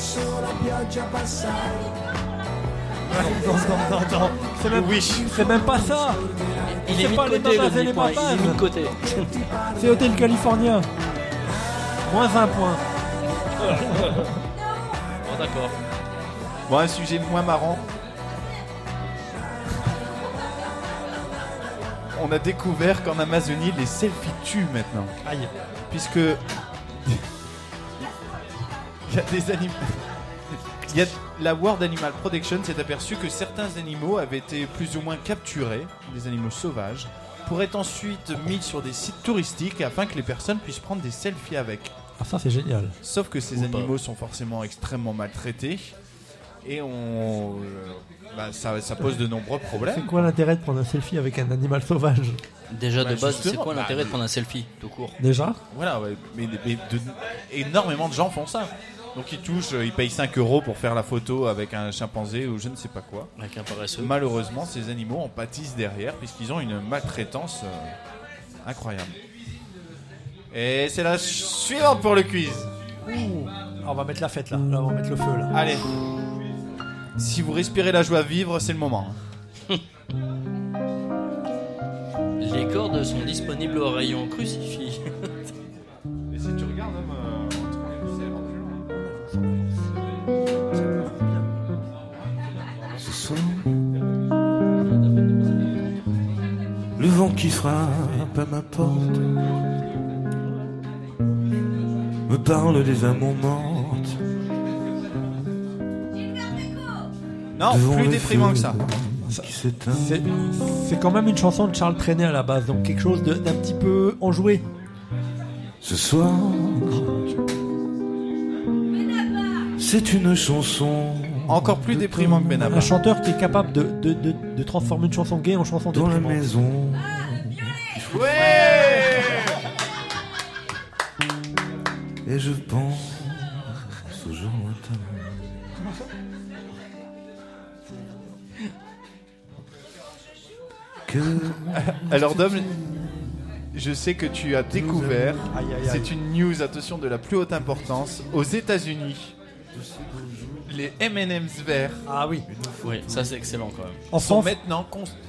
Non. C'est même pas ça. Il est C'est mis pas de les côté, mamas le et les mi-point. Il est mis de papas. côté. C'est Hôtel California. Moins 1 point. Bon, d'accord. Bon, un sujet moins marrant. On a découvert qu'en Amazonie, les selfies tuent maintenant. Aïe. Puisque il y a des animaux. La World Animal Protection s'est aperçu que certains animaux avaient été plus ou moins capturés, des animaux sauvages, pour être ensuite mis sur des sites touristiques afin que les personnes puissent prendre des selfies avec. Ah, ça c'est génial. Sauf que ces Ou animaux sont forcément extrêmement maltraités et ça pose de nombreux problèmes. C'est quoi l'intérêt de prendre un selfie avec un animal sauvage? Déjà de base, c'est justement, quoi l'intérêt de prendre un selfie tout court? Déjà? Voilà, ouais, mais énormément de gens font ça. Donc ils payent 5 € pour faire la photo avec un chimpanzé ou je ne sais pas quoi. Avec un paresseux. Malheureusement, ces animaux en pâtissent derrière puisqu'ils ont une maltraitance incroyable. Et c'est la suivante pour le quiz. On va mettre la fête là. Là, on va mettre le feu là. Allez. Si vous respirez la joie vivre, c'est le moment. Les cordes sont disponibles au rayon crucifix. Et si tu regardes, Ce soir, le vent qui frappe à ma porte me parle des amours mortes. Non, Devant plus le déprimant feu que ça. qui s'éteint. C'est quand même une chanson de Charles Trenet à la base, donc quelque chose d'un petit peu enjoué. Ce soir, c'est une chanson Encore plus déprimant que Benabar. Un chanteur qui est capable de transformer une chanson gay en chanson dans la déprimante. maison. Ouais. Et je pense aux jours lointains. Que Alors Dom, je sais que tu as découvert, Aïe, aïe, aïe. c'est une news, attention, de la plus haute importance, aux États-Unis, les M&M's verts Ah oui. Oui, ça c'est excellent quand même. En sont France, maintenant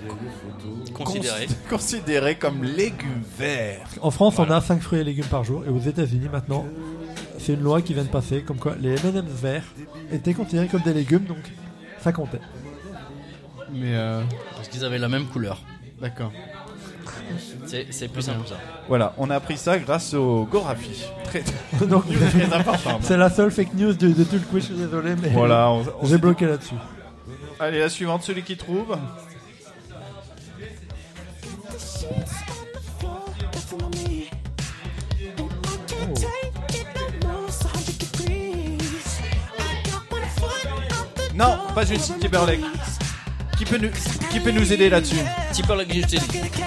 considérés comme légumes verts. en France on a 5 fruits et légumes par jour, et aux États-Unis maintenant, c'est une loi qui vient de passer, comme quoi les M&M's verts étaient considérés comme des légumes, donc ça comptait. Mais Parce qu'ils avaient la même couleur. d'accord. C'est plus simple que ça. Voilà, on a appris ça grâce au Gorafi. Très, Donc, très important. c'est la seule fake news de tout le quiz, je suis désolé, mais Voilà, on j'ai s'est bloqué là-dessus. Allez, la suivante, celui qui trouve. Non, pas Justin Timberlake. Qui peut nous aider là-dessus? Timberlake Justin.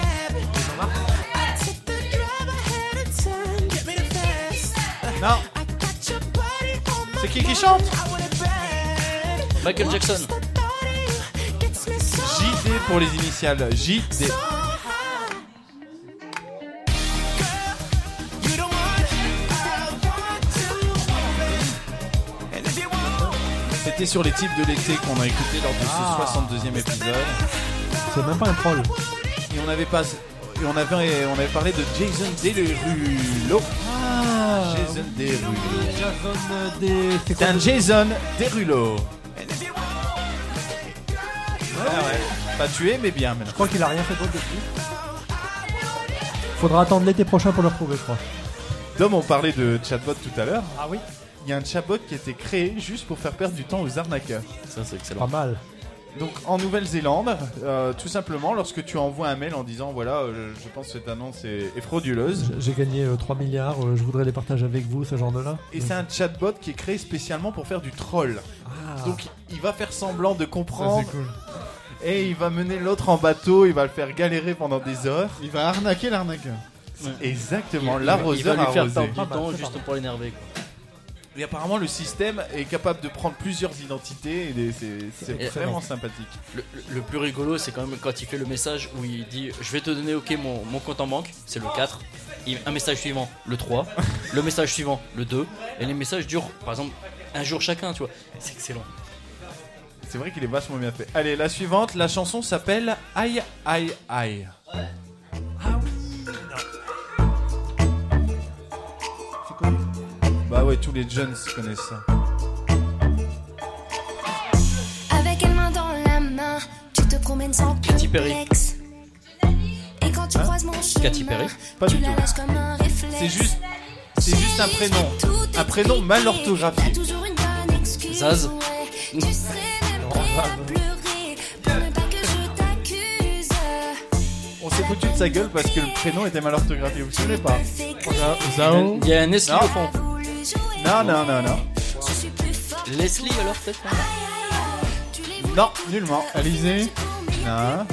Non. C'est qui chante? Michael Jackson. JD pour les initiales. JD. C'était sur les types de l'été qu'on a écouté lors de ce 62e épisode. C'est même pas un troll. Et on avait parlé de Jason Derulo. Jason Derulo. C'est un Jason Derulo. Ouais. Pas tué, mais bien maintenant. Je crois qu'il a rien fait d'autre depuis. Faudra attendre l'été prochain pour le retrouver, je crois. Dom, on parlait de chatbot tout à l'heure. Ah oui. Il y a un chatbot qui a été créé juste pour faire perdre du temps aux arnaqueurs. Ça c'est excellent. Pas mal. Donc en Nouvelle-Zélande, tout simplement, lorsque tu envoies un mail en disant voilà, je pense que cette annonce est frauduleuse. J'ai gagné 3 milliards, je voudrais les partager avec vous, ce genre de là. Et c'est un chatbot qui est créé spécialement pour faire du troll. Donc il va faire semblant de comprendre. Ça, c'est cool. Et il va mener l'autre en bateau, il va le faire galérer pendant des heures. Il va arnaquer l'arnaqueur. Exactement, Il l'arroseur va lui faire arrosé. perdre du temps juste pour l'énerver, quoi. Et apparemment, le système est capable de prendre plusieurs identités. Et c'est vraiment sympathique. Le plus rigolo, c'est quand même quand il fait le message où il dit je vais te donner mon compte en banque, c'est le 4. Un message suivant, le 3. Le message suivant, le 2. Et les messages durent, par exemple, un jour chacun, tu vois. C'est excellent. C'est vrai qu'il est vachement bien fait. Allez, la suivante, la chanson s'appelle Aïe Aïe Aïe. Bah ouais, tous les jeunes connaissent ça. Avec une main dans la main, tu te promènes sans Katy Perry. complexe. Et quand tu croises mon chemin, Katy Perry. Pas du tu la tout. lâches comme un réflexe. C'est juste un prénom. Un prénom mal orthographié. Toujours une bonne excuse. Zaz. Ouais, tu serais même prêt à pleurer pour ne pas que je t'accuse. On s'est foutu de sa gueule parce que le prénom était mal orthographié. Vous vous souvenez pas? Zao. Il y a un Nestlé Non. au fond. Non. Leslie alors peut-être. Non, nullement. Alizé. Non.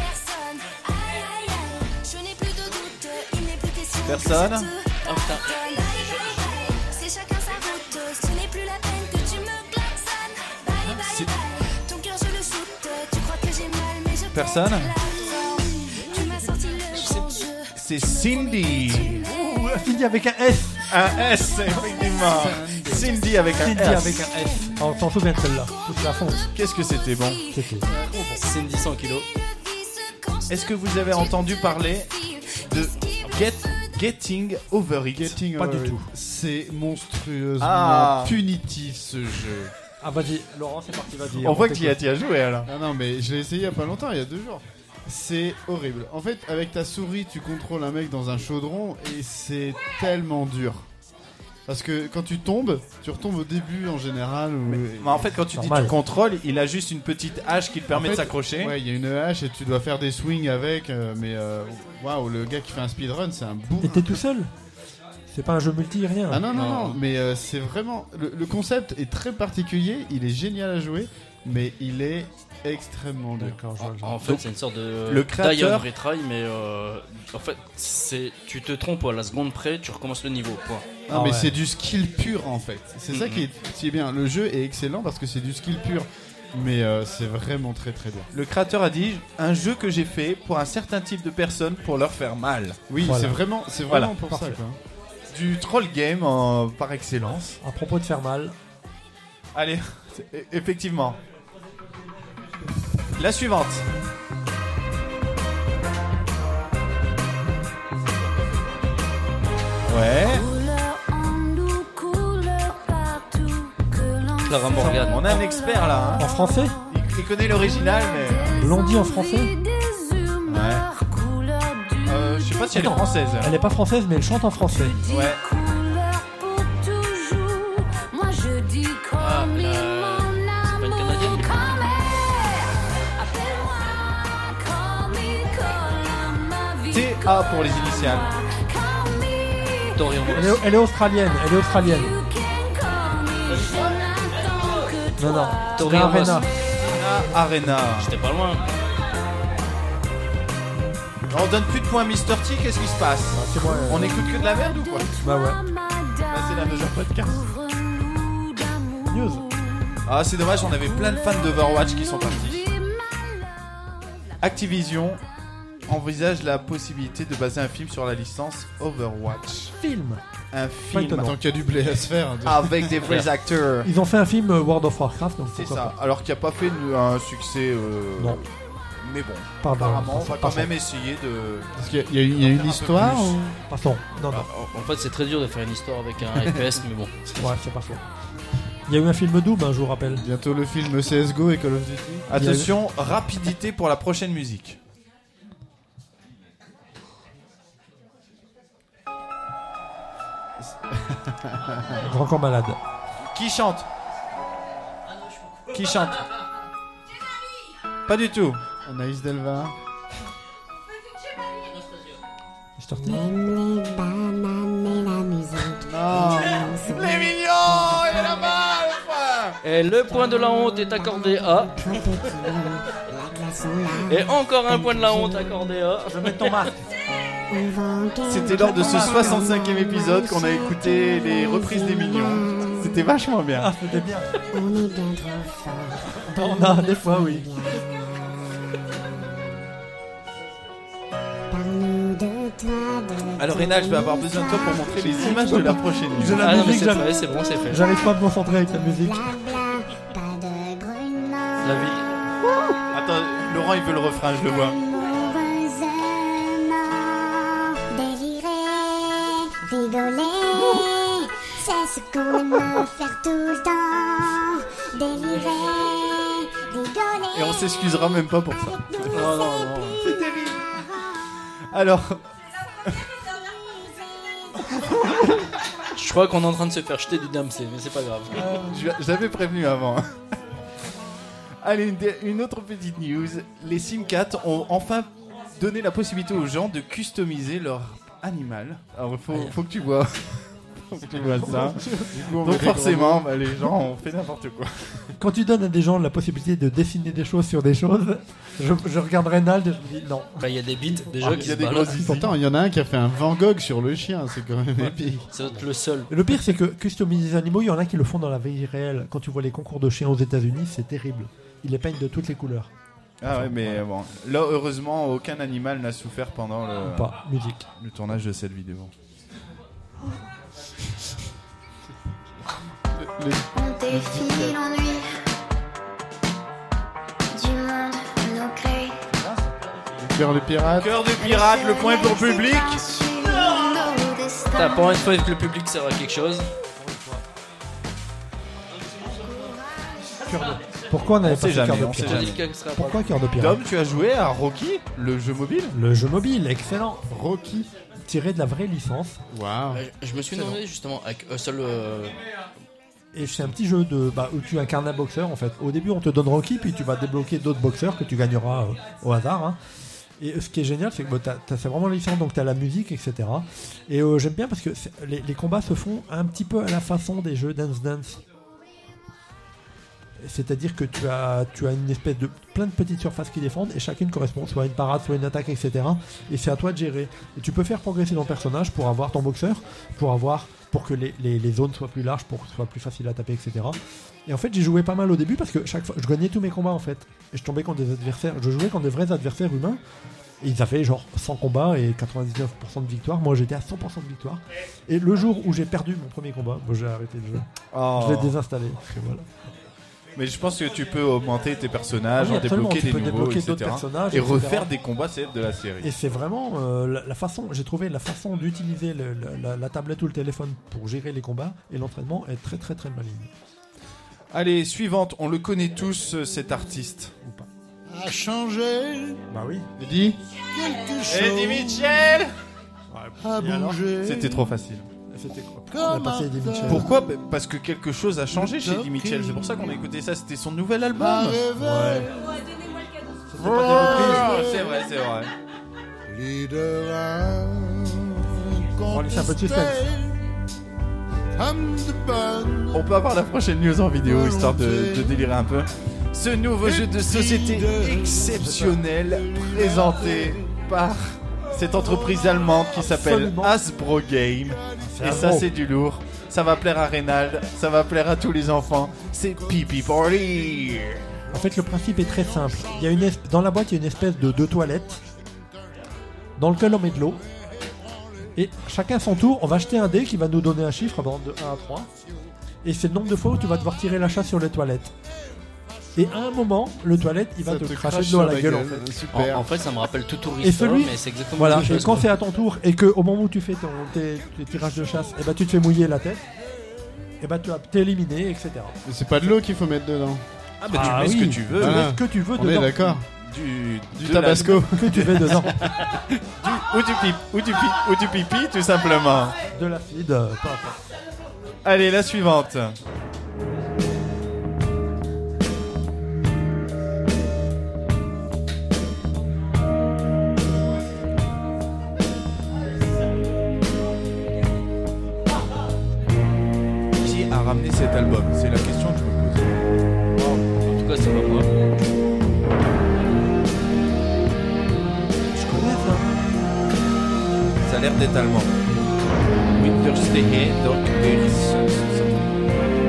Personne. Oh putain. C'est chacun sa route, ce n'est plus la peine que tu me klaxonnes. Bye bye bye, ton cœur je le shoot. Tu crois que j'ai mal, mais je Personne. tu m'as sorti le bon jeu. C'est Cindy. Cindy avec un S. Un S, effectivement. Cindy avec un Cindy S. avec un S. On s'en souvient de celle-là. Toute la fonte. Qu'est-ce que c'était bon? C'était. Cindy 100 kilos. Est-ce que vous avez entendu parler de Getting Over It? Getting Pas Over du It. tout. C'est monstrueusement Ah. punitif ce jeu. Ah vas-y, Laurent, c'est parti, vas-y. On voit que tu y as joué alors. Ah non, mais je l'ai essayé il y a pas longtemps, il y a 2 jours. C'est horrible. En fait, avec ta souris, tu contrôles un mec dans un chaudron et c'est tellement dur. Parce que quand tu tombes, tu retombes au début en général. Mais en fait, quand tu dis Normal. tu contrôles, il a juste une petite hache qui te permet En fait, de s'accrocher. Ouais, il y a une hache et tu dois faire des swings avec. Mais waouh, le gars qui fait un speedrun, c'est un bourrin. Et t'es tout seul? C'est pas un jeu multi, rien. Ah non, mais c'est vraiment. Le concept est très particulier, il est génial à jouer, mais il est extrêmement dur. D'accord, je vois. En fait, c'est une sorte de le créateur- die on retry, mais en fait, tu te trompes à la seconde près, tu recommences le niveau. Point. Ah, mais c'est du skill pur en fait. C'est ça qui est bien. Le jeu est excellent parce que c'est du skill pur. Mais c'est vraiment très très bien. Le créateur a dit un jeu que j'ai fait pour un certain type de personnes pour leur faire mal. Oui, Voilà. c'est vraiment Voilà. pour Parfait. ça quoi. Du troll game par excellence. À propos de faire mal. Allez, effectivement. La suivante. Ouais. Clara Morgan. On a un expert là. En français? Il connaît l'original, mais. Blondie en français? Ouais. Je sais pas si elle est Attends. française. Elle est pas française, mais elle chante en français. Ouais. Ah, c'est pas une canadienne. TA pour les initiales. Dorian Elle est australienne. Elle est australienne. Non, non. Tori Tina Amos. Arena. Arena. J'étais pas loin. On donne plus de points à Mr. T, qu'est-ce qui se passe? C'est moi. On écoute que de la merde ou quoi? Bah ouais. C'est la deuxième podcast. News. Ah, c'est dommage, on avait plein de fans d'Overwatch qui sont partis. Activision envisage la possibilité de baser un film sur la licence Overwatch. Film. Un Pas film étonnant. Tant qu'il y a du blé à se faire. avec des vrais acteurs. Ils ont fait un film World of Warcraft, donc C'est pourquoi ça. pas. Alors qu'il n'a pas fait un succès. Non. Mais bon, Pardon, apparemment, on va quand passons. même essayer de. Parce qu'il y a une histoire plus. ou... Passons. Non, non. En fait, c'est très dur de faire une histoire avec un FPS, mais bon. Ouais, c'est pas faux. Il y a eu un film Doom, je vous rappelle. Bientôt le film CSGO et Call of Duty. Attention, rapidité pour la prochaine musique. Grand corps malade. Qui chante? Qui chante? Pas du tout. Anaïs Delva. Mr. T. Les bananes et la musique. Il est mignon, il est là-bas, le point. Et le point de la honte est accordé à. Et encore un point de la honte accordé à. Je mets ton masque. C'était lors de ce 65e épisode qu'on a écouté les reprises des Mignons. C'était vachement bien. Ah, c'était bien. On est bien trop fort. On a des fois, oui. Parle-nous de toi, de Alors Rénal, je vais avoir besoin de toi pour montrer les images de la prochaine news. J'ai la Ah non, mais musique, c'est fait, c'est bon, c'est fait. j'arrive pas à me concentrer avec la musique. blabla, pas de grumeaux. La ville. Attends, Laurent il veut le refrain, je le vois. Amoureusement, délirer, rigoler, c'est ce qu'on aime faire tout le temps. Délirer, rigoler. Et on s'excusera même pas pour ça. Non, non, non. C'est terrible. Alors, Je crois qu'on est en train de se faire jeter du Dempsey, mais c'est pas grave. j'avais prévenu avant. Allez, une autre petite news. Les Simcats ont enfin donné la possibilité aux gens de customiser leur animal. Alors faut que tu vois. Faut que tu vois ça. Donc forcément, les gens ont fait n'importe quoi. Quand tu donnes à des gens la possibilité de dessiner des choses sur des choses, je regarde Reynald et je me dis non. Bah, il y a des beats déjà qui Il y a se des baladent. grosses idées. Pourtant, il y en a un qui a fait un Van Gogh sur le chien, c'est quand même épique. Ça doit être le seul. Le pire, c'est que customiser des animaux, il y en a qui le font dans la vie réelle. Quand tu vois les concours de chiens aux États-Unis, c'est terrible. Ils les peignent de toutes les couleurs. Ah ouais, mais bon. Là, heureusement, aucun animal n'a souffert pendant Ou pas, musique. le tournage de cette vidéo. On défie l'ennui du monde nous crée. Cœur de pirate. Cœur de pirate, le point pour le public. T'as pas une fois que le public sert à quelque chose. Pourquoi on n'avait On pas sait fait jamais, Cœur de on sait pirate jamais. Pourquoi Cœur de pirate Tom, tu as joué à Rocky, le jeu mobile? Le jeu mobile, excellent. Rocky. Tiré de la vraie licence. Waouh. Je me suis demandé justement avec un seul. Et c'est un petit jeu où tu incarnes un boxeur en fait. Au début on te donne Rocky, puis tu vas débloquer d'autres boxeurs que tu gagneras au hasard. Hein. Et ce qui est génial, c'est que c'est vraiment la licence, donc tu as la musique, etc. Et j'aime bien parce que les combats se font un petit peu à la façon des jeux Dance Dance. C'est-à-dire que tu as une espèce de plein de petites surfaces qui défendent et chacune correspond soit à une parade, soit à une attaque, etc. Et c'est à toi de gérer. Et tu peux faire progresser ton personnage pour avoir ton boxeur, pour que les zones soient plus larges, pour que ce soit plus facile à taper, etc. Et en fait, j'ai joué pas mal au début parce que chaque fois, je gagnais tous mes combats en fait. Et je tombais contre des adversaires. Je jouais contre des vrais adversaires humains. Et ils avaient genre 100 combats et 99% de victoire. Moi, j'étais à 100% de victoire. Et le jour où j'ai perdu mon premier combat, j'ai arrêté le jeu. Oh. Je l'ai désinstallé. Parce que voilà. Mais je pense que tu peux augmenter tes personnages, Oui, en débloquer tu des peux nouveaux, débloquer etc. d'autres personnages, Et etc. refaire des combats célèbres de la série. Et c'est vraiment la façon, j'ai trouvé la façon d'utiliser la tablette ou le téléphone pour gérer les combats et l'entraînement est très très très maligne. Allez, suivante, on le connaît tous, cet artiste. Ou pas. A changé Bah oui. Eddie. quelque chose. Eddie Mitchell. A Et alors bougé. C'était trop facile. C'était quoi? Comme On a passé un Eddie Mitchell. Pourquoi? Parce que quelque chose a changé chez Eddie Mitchell. C'est pour ça qu'on a écouté ça. C'était son nouvel album. Un réveil. C'était pas des reprises. C'est vrai, c'est vrai. Leader On laisse un peu de suspense. Comme de bonne. On peut avoir la prochaine news en vidéo, histoire de délirer un peu. Ce nouveau jeu de société exceptionnel présenté par cette entreprise allemande qui s'appelle Absolument. Hasbro Game. Et ça, c'est du lourd. Ça va plaire à Reynald, ça va plaire à tous les enfants. C'est Pipi Party. En fait, le principe est très simple. Il y a dans la boîte, il y a une espèce de 2 toilettes dans lequel on met de l'eau. Et chacun son tour, on va jeter un dé qui va nous donner un chiffre de 1 à 3. Et c'est le nombre de fois où tu vas devoir tirer l'achat sur les toilettes. Et à un moment, le toilette, il va te cracher de l'eau à la gueule en fait. Super. En fait, ça me rappelle tout Et touriste, celui, mais c'est exactement voilà, la même et chose. quand quoi. c'est à ton tour et qu'au moment où tu fais tes tirages de chasse, et ben tu te fais mouiller la tête, et ben tu es éliminé, etc. Mais c'est pas de l'eau qu'il faut mettre dedans. Ah bah tu mets ce que tu veux. Tu Voilà. mets ce que tu veux On dedans. est d'accord. Du Du tabasco. Que tu veux dedans. ou du pipi, tout simplement. De l'acide, peu importe. Allez, la suivante. Qui a ramené cet album? C'est la question que je me pose. En tout cas, c'est pas moi. Je connais ça. Ça a l'air d'être allemand. Winterstehe, donc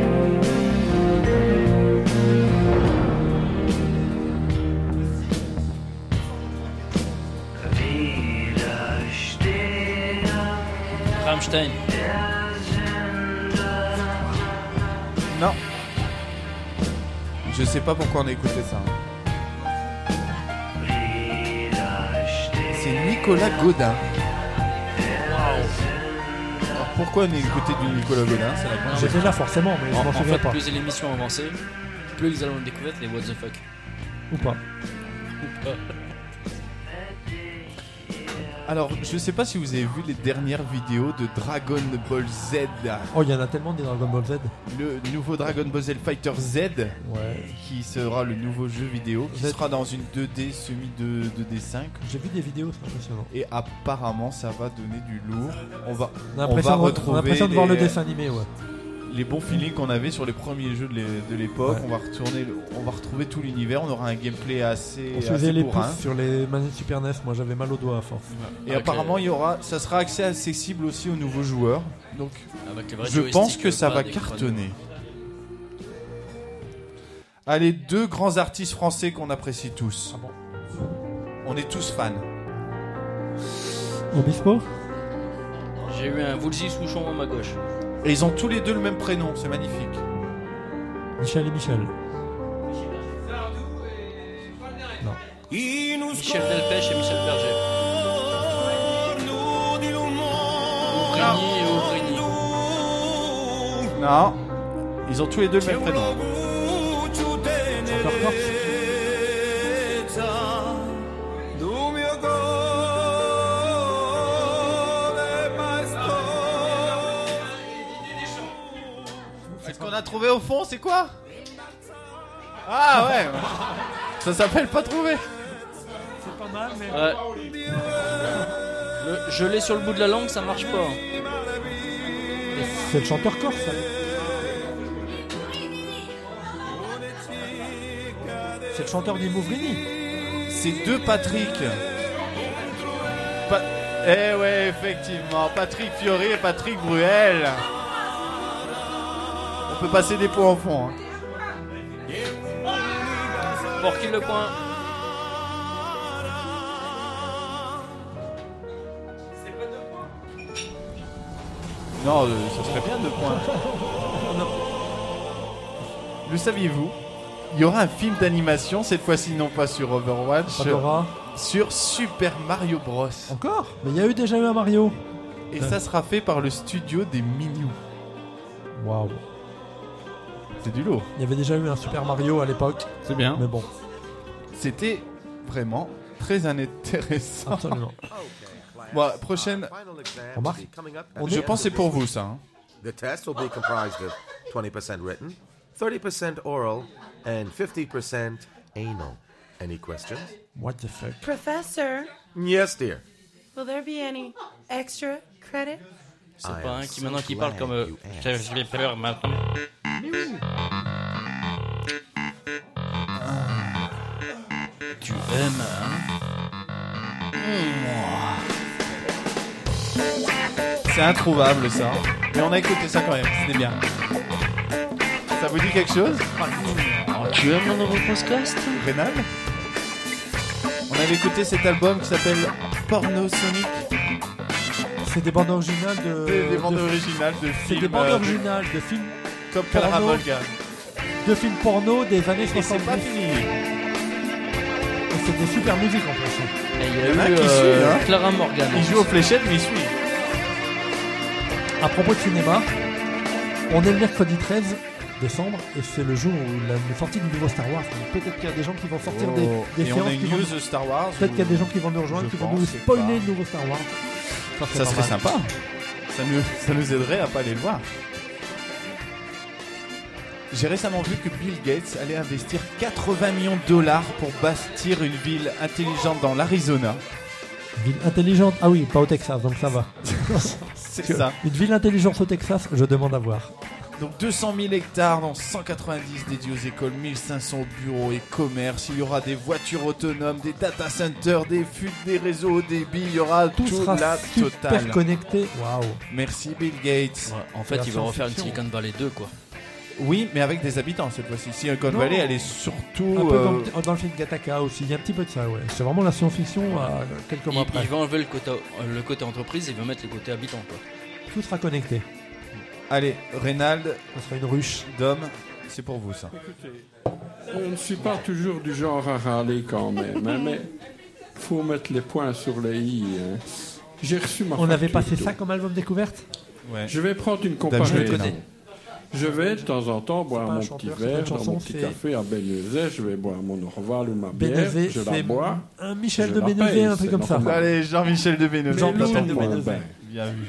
Rammstein. Non. Je sais pas pourquoi on a écouté ça. C'est Nicolas Godin. Alors pourquoi on a écouté du Nicolas Godin? C'est la première J'étais fois. là forcément, mais je m'en En souviens fait, pas. plus l'émission avançait, plus ils allaient en découverte les what the fuck. Ou pas. Alors, je sais pas si vous avez vu les dernières vidéos de Dragon Ball Z. Oh, il y en a tellement des Dragon Ball Z. Le nouveau Dragon Ball Z Fighter Z, qui sera le nouveau jeu vidéo, qui sera dans une 2D semi 2D5. J'ai vu des vidéos, c'est impressionnant. Et apparemment, ça va donner du lourd. On va On a l'impression de voir le les- dessin animé, ouais. les bons feelings qu'on avait sur les premiers jeux de l'époque. Ouais. On va retrouver tout l'univers. On aura un gameplay assez, On se faisait assez les bourrin. pouces sur les manettes Super NES, moi j'avais mal au doigt à force. Et apparemment, ça sera accessible aussi aux nouveaux joueurs. Donc, Avec les vrais je pense joysticks, que ça pas va des cartonner. Allez, 2 grands artistes français qu'on apprécie tous. On est tous fans. Obispo? J'ai eu un Woolsey Souchon à ma gauche. Et ils ont tous les deux le même prénom, c'est magnifique. Michel et Michel. Non. Michel Delpech et Michel Berger. Ouvrini et Ouvrini. Non, ils ont tous les deux le même prénom. C'est ce qu'on a trouvé au fond, c'est quoi? Ah ouais. Ça s'appelle pas trouver. C'est pas mal, mais. Ouais. Je l'ai sur le bout de la langue, ça marche pas. C'est le chanteur corse, ça. C'est le chanteur des Mouvrini. C'est 2 Patrick. Eh ouais, effectivement. Patrick Fiori et Patrick Bruel. On peut passer des points au fond. Hein. Pour qui le point? Non, ça serait bien 2 points. Le saviez-vous? Il y aura un film d'animation, cette fois-ci non pas sur Overwatch, Pandora. sur Super Mario Bros. Encore? Mais il y a déjà eu un Mario. Et ça sera fait par le studio des Minions. Waouh. C'est du lourd. Il y avait déjà eu un Super Mario à l'époque. C'est bien. Mais bon. C'était vraiment très intéressant. Absolument. Bon, prochaine. Remarque. Je pense que c'est pour vous ça. Hein. The test will be comprised of 20% written, 30% oral, and 50% anal. Any questions? What the fuck? Professor, Yes, dear. will there be any extra credit? C'est pas un qui maintenant qui parle comme je vais peur maintenant. Tu aimes, C'est introuvable ça. Mais on a écouté ça quand même, c'était bien. Ça vous dit quelque chose? Tu aimes mon nouveau podcast? Rénal? On avait écouté cet album qui s'appelle Porno Sonic. C'est des bandes originales de. Des bandes originales de C'est films. des bandes originales de films. Comme porno, Clara Morgan. De films porno des années Et 70. c'est pas fini. Et c'est des super musiques en plus. Il Il y en a qui suit, hein. Clara Morgan. Il joue aux fléchettes, mais il suit. À propos de cinéma, on est le mercredi 13 décembre et c'est le jour où la sortie du nouveau Star Wars. Donc peut-être qu'il y a des gens qui vont sortir des Et on séances a une qui vont- news Star Wars. Peut-être qu'il y a des gens qui vont nous rejoindre, Je qui vont nous pense, spoiler c'est le nouveau Star Wars. Ça serait sympa. Ça nous aiderait à pas aller le voir. J'ai récemment vu que Bill Gates allait investir 80 millions de dollars pour bâtir une ville intelligente dans l'Arizona. Ville intelligente. Ah oui, pas au Texas, donc ça va. C'est Que- ça. Une ville intelligente au Texas, je demande à voir. Donc 200 000 hectares, dont 190 dédiés aux écoles, 1500 bureaux et commerces. Il y aura des voitures autonomes, des data centers, des fuites, des réseaux haut débit. Il y aura Tout toute sera la super totale. connecté. Waouh. Merci Bill Gates. En fait, il va refaire une Silicon Valley 2, quoi. Oui, mais avec des habitants cette fois-ci. Silicon Non. Valley, elle est surtout. Un peu dans le film Gattaca aussi, il y a un petit peu de ça, ouais. C'est vraiment la science-fiction à quelques mois Il près. va enlever le côté entreprise et il va mettre le côté habitant, quoi. Tout sera connecté. Allez, Reynald, ça sera une ruche. Dom, c'est pour vous ça. Écoutez, je ne suis pas toujours du genre à râler quand même, hein, mais il faut mettre les points sur les i. Hein. J'ai reçu ma On avait facture passé ça comme album découverte. Ouais. Je vais prendre une comparaison. Je vais de temps en temps boire mon petit verre dans mon petit café à Bénézet. Je vais boire mon Orval ou ma bière. Bénézet, je la c'est bois. un Michel je de la Bénézet, paye, un truc c'est comme ça. normal. Allez, Jean-Michel de Bénézet. Jean-Michel de Bénézet. Bien vu.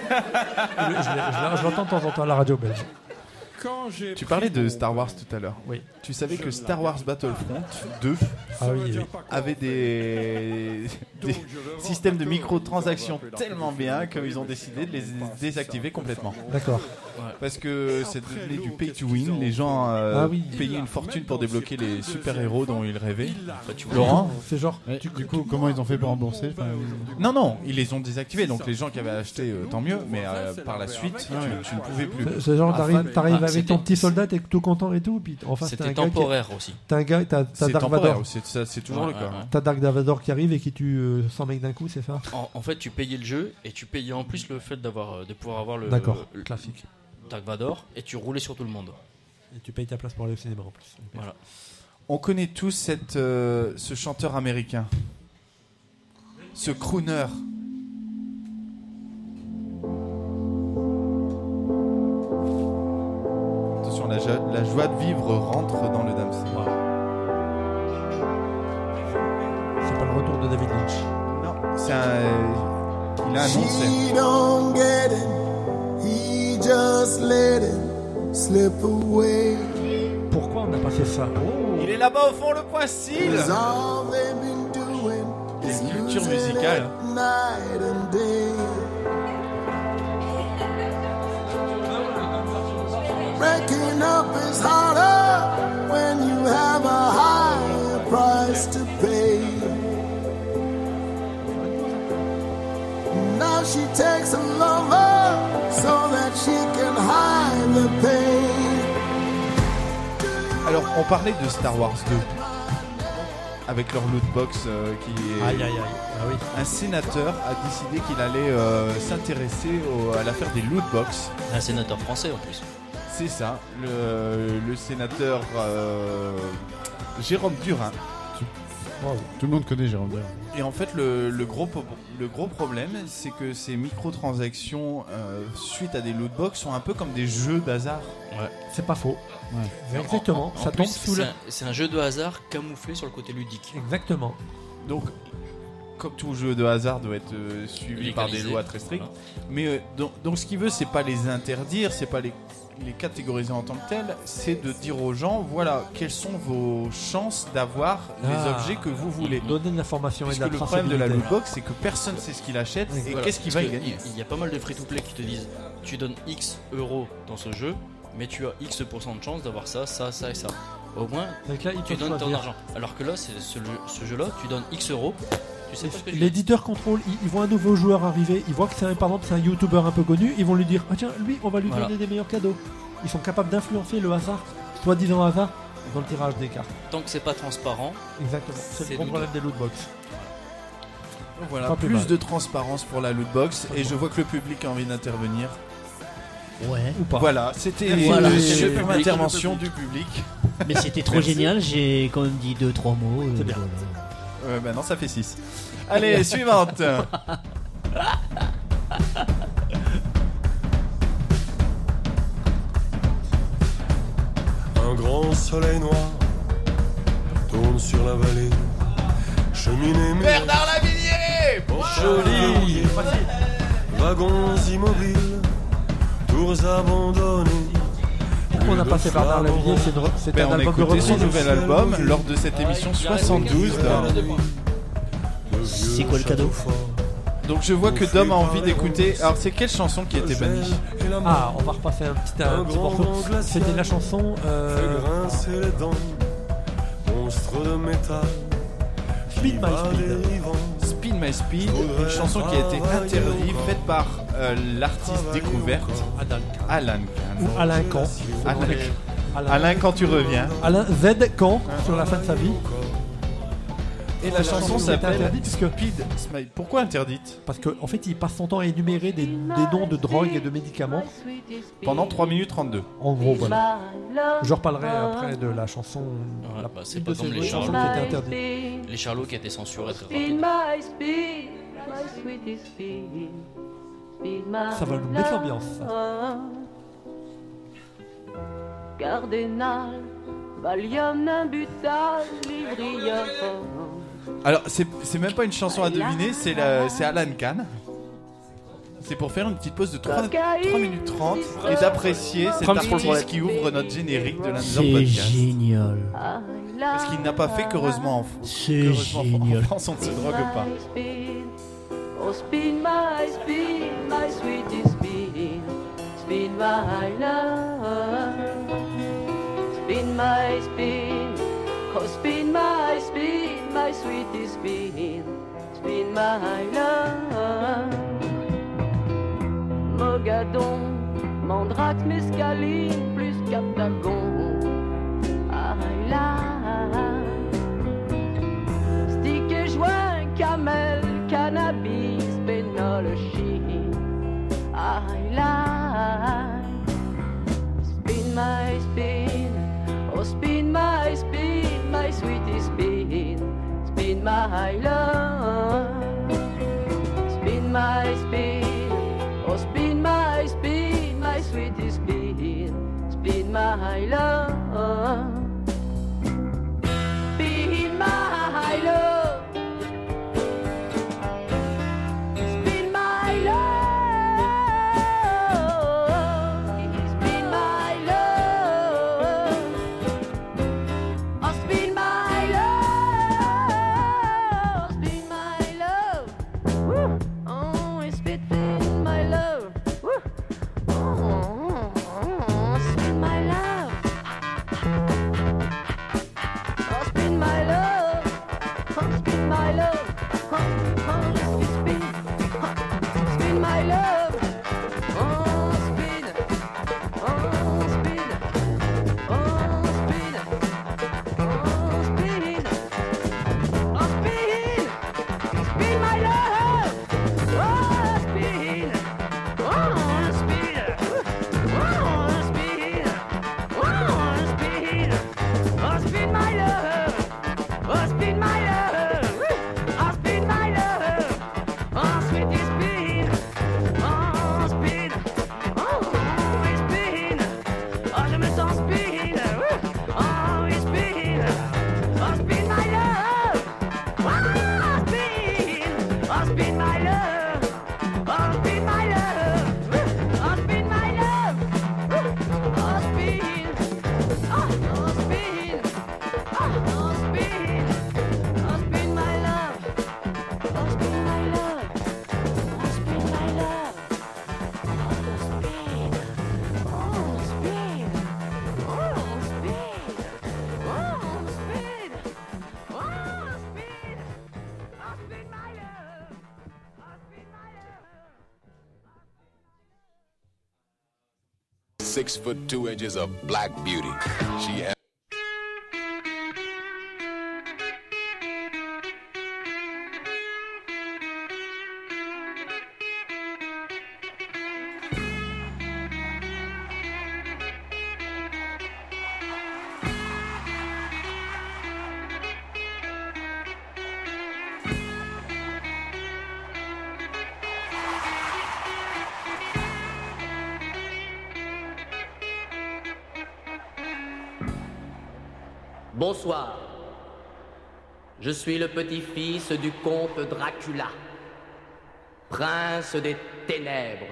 Je l'entends de temps en temps à la radio belge. Tu parlais de Star Wars tout à l'heure. Oui. Tu savais que Star Wars Battlefront 2 avait des systèmes de microtransactions tellement bien qu'ils ont décidé de les désactiver complètement. D'accord. Parce que c'est devenu du pay to win. Les gens payaient une fortune pour débloquer les super-héros dont ils rêvaient. Laurent, c'est genre. Du coup, comment ils ont fait pour rembourser? Non, ils les ont désactivés. Donc les gens qui avaient acheté, tant mieux. Mais par la suite, tu ne pouvais plus. C'est genre, t'arrives avec ton petit soldat, t'es tout content et tout, puis en face c'était t'as un gars temporaire aussi. T'as un gars, t'as Dark Vador. C'est toujours le cas. T'as Dark Vador qui arrive et qui tue 100 mecs d'un coup, c'est ça? En fait, tu payais le jeu et tu payais en plus le fait de pouvoir avoir le. D'accord, classique. Dark Vador et tu roulais sur tout le monde. Et tu payes ta place pour aller au cinéma en plus. Voilà. On connaît tous ce chanteur américain, ce crooner. Attention, la joie de vivre rentre dans le Damsey. C'est pas le retour de David Lynch. Non, il a annoncé. He don't get it, he just let it slip away. Pourquoi on a passé ça? Il est là-bas au fond, le poissil. Des cultures musicales. Night and day. Breaking up is harder when you have a high price to pay. Now she takes a lover so that she can hide the pain. Alors, on parlait de Star Wars 2 avec leur lootbox qui est... Aïe. Ah oui. Un sénateur a décidé qu'il allait s'intéresser à l'affaire des lootbox. Un sénateur français en plus. C'est ça, le sénateur Jérôme Durin. Tout le monde connaît Jérôme Durin. Et en fait, le gros problème, c'est que ces microtransactions suite à des lootbox sont un peu comme des jeux d'hasard. Ouais. C'est pas faux. Ouais. Exactement. En ça plus, tombe sous le. C'est un jeu de hasard camouflé sur le côté ludique. Exactement. Donc, comme tout jeu de hasard doit être suivi par des lois très strictes. Voilà. Mais donc, ce qu'il veut, c'est pas les interdire, c'est pas les catégoriser en tant que tels, c'est de dire aux gens, voilà, quelles sont vos chances d'avoir les objets que vous voulez. Donner de l'information et de la le problème de la lootbox, c'est que personne sait ce qu'il achète et voilà, qu'est-ce qu'il va y gagner. Il y a pas mal de free-to-play qui te disent, tu donnes X euros dans ce jeu, mais tu as X% de chance d'avoir ça, ça, ça et ça. Au moins, là, tu donnes ton argent. Alors que là, c'est ce jeu-là, tu donnes X euros. Tu sais pas ce que l'éditeur contrôle, ils voient un nouveau joueur arriver, ils voient que par exemple c'est un YouTuber un peu connu, ils vont lui dire, ah tiens, lui, on va lui donner des meilleurs cadeaux. Ils sont capables d'influencer le hasard, soi-disant hasard, dans le tirage des cartes. Tant que c'est pas transparent. Exactement, c'est le gros problème des lootbox. Voilà, plus de transparence pour la lootbox, et je vois que le public a envie d'intervenir. Ouais. Ou pas. Voilà, c'était l'intervention du public. Mais c'était trop génial, j'ai quand même dit 2-3 mots. C'est bien. Maintenant ça fait 6. Allez, suivante. Un grand soleil noir tourne sur la vallée. Cheminée Bernard Lavilliers. Joli. Wagons immobiles, tours abandonnées. Pourquoi on a passé Bernard Lavilliers? C'est un album de reprise. Son nouvel album lors de cette émission 72. C'est quoi le cadeau? Donc je vois que Dom a envie d'écouter. Alors c'est quelle chanson qui était bannie? Ah, on va repasser un petit morceau. C'était la chanson Monstre de métal. Speed My Speed. Speed My Speed, une chanson qui a été interdite, faite par l'artiste découverte Alan Kahn. Ou Alain Kahn. Alain, quand tu reviens. Alain Z. Kahn sur la fin de sa vie. Et la chanson s'appelle interdite parce que Speed Smile. Pourquoi interdite? Parce qu'en fait, il passe son temps à énumérer des noms de drogues et de médicaments. Pendant 3 minutes 32. En gros, voilà. Je reparlerai après de la chanson. C'est une pas de comme ces les chansons Charlots. qui étaient interdites. Les Charlots qui étaient censurés très Speed rapidement. my speed, my sweetie speed. Speed my Ça va nous mettre l'ambiance, ça. love. Cardinal, Valium, Nambutal, Livrium. Alors, c'est même pas une chanson à deviner, c'est Alan Kahn. C'est pour faire une petite pause de 3 minutes 30 et d'apprécier cet artiste qui ouvre notre générique de l'Another C'est Podcast. génial. Parce qu'il n'a pas fait qu'heureusement en C'est génial. France, on ne se drogue pas. Oh, speed my sweetie speed. Speed my love. Speed my speed. Oh, speed my sweetie speed. Speed my love. Mogadon, Mandrax, Mescaline, plus Captagon. Aïe là. Stick et joint, camel, cannabis, pénol, chine. Aïe là. Spin my spin, oh spin my sweetie spin. Spin my love. Spin my spin, oh spin my sweetie spin. Spin my love. Spin my love. Spin my love. Spin my love. Oh, spin my love. Spin my love. Woo. Oh, spin my love. Woo. Oh, spin my love. Oh, spin my love. Oh, spin my love. Oh, spin. Spin my love. Oh, spin. Oh, spin. Oh, spin. Oh, spin. Oh, spin. Spin my love. Oh, spin. Oh, spin. Oh, spin. Oh, spin. Oh, spin my love. Oh, spin my love. Oh, spin my love. Oh, sweetie spin. Oh, spin. Oh, oui, spin. Oh, je me sens spin. Oh, oui, spin. Oh, spin my love. Oh, spin. Oh, spin my love. Oh, spin my love. Oh, spin my love. Oh, spin. Oh, spin. Oh, spin. Oh, spin my love. Oh, spin my love. Oh, spin my love. Oh, spin. Oh, spin. Oh, spin. Oh, spin. Oh, spin. Oh, spin my love. Oh, spin my love. 6'2" of black beauty. She has Bonsoir. Je suis le petit-fils du comte Dracula, prince des ténèbres.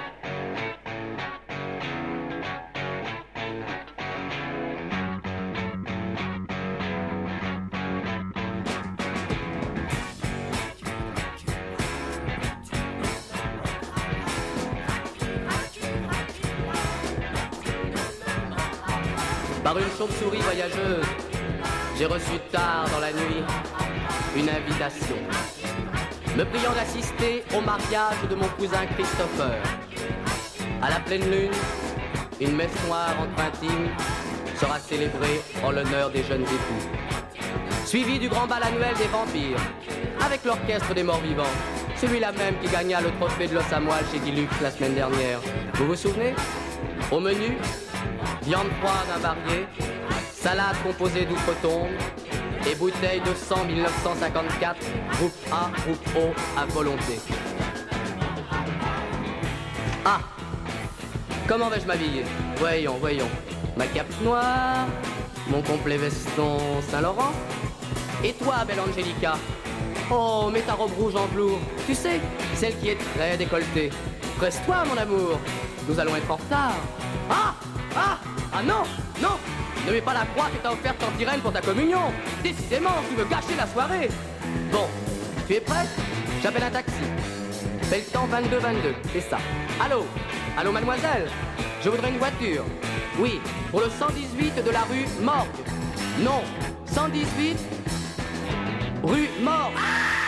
Par une chauve-souris voyageuse, j'ai reçu tard dans la nuit une invitation, me priant d'assister au mariage de mon cousin Christopher. À la pleine lune, une messe noire entre intimes sera célébrée en l'honneur des jeunes époux. suivi du grand bal annuel des vampires, avec l'orchestre des morts vivants, celui-là même qui gagna le trophée de l'os à moelle chez Dilux la semaine dernière. Vous vous souvenez? Au menu, viande froide invariée, salade composée d'outre-tombe et bouteille de sang 1954, groupe A, groupe O, à volonté. Ah! Comment vais-je m'habiller? Voyons, voyons. Ma cape noire, mon complet veston Saint-Laurent. Et toi, belle Angelica? Oh, mets ta robe rouge en velours. Tu sais, celle qui est très décolletée. Presse-toi, mon amour. Nous allons être en retard. Ah! Ah! Ah non! Non! Ne mets pas la croix que t'as offerte en Tyrène pour ta communion. Décidément, tu veux gâcher la soirée. Bon, tu es prête? J'appelle un taxi. Fais le temps 22-22, c'est ça. Allô? Allô, mademoiselle? Je voudrais une voiture. Oui, pour le 118 de la rue Morgue. Non, 118 rue Morgue.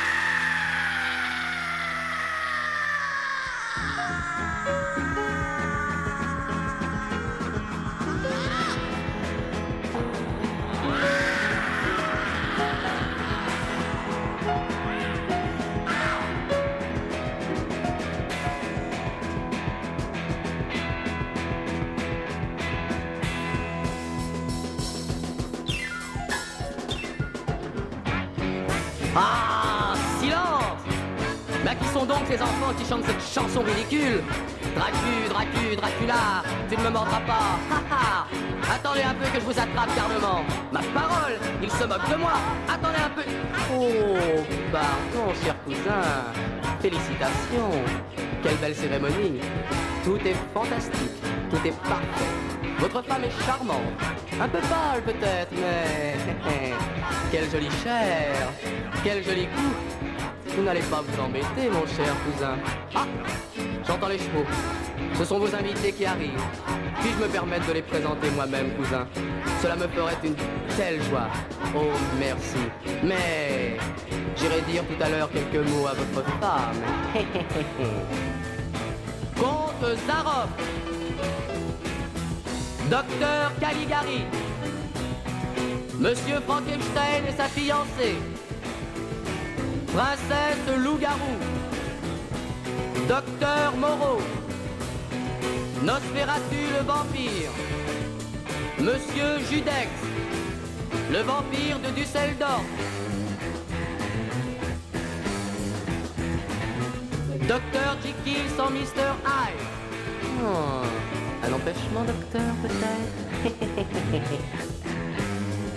Ah, silence! Mais qui sont donc ces enfants qui chantent cette chanson ridicule? Dracula, tu ne me mordras pas. Ha ha! Attendez un peu que je vous attrape carnement. Ma parole, il se moque de moi. Attendez un peu. Oh, pardon, cher cousin. Félicitations. Quelle belle cérémonie. Tout est fantastique, tout est parfait. Votre femme est charmante. Un peu pâle peut-être, mais... Quelle jolie chair. Quel joli coup. Vous n'allez pas vous embêter, mon cher cousin. Ah, j'entends les chevaux. Ce sont vos invités qui arrivent. Puis-je me permettre de les présenter moi-même, cousin? Cela me ferait une telle joie. Oh, merci. Mais j'irai dire tout à l'heure quelques mots à votre femme. Comte Zaroff, Docteur Caligari, Monsieur Frankenstein et sa fiancée, Princesse Loup-Garou, Docteur Moreau, Nosferatu le vampire, Monsieur Judex, le vampire de Düsseldorf, Docteur Jekyll sans Mr. Hyde. Oh, un empêchement, docteur, peut-être?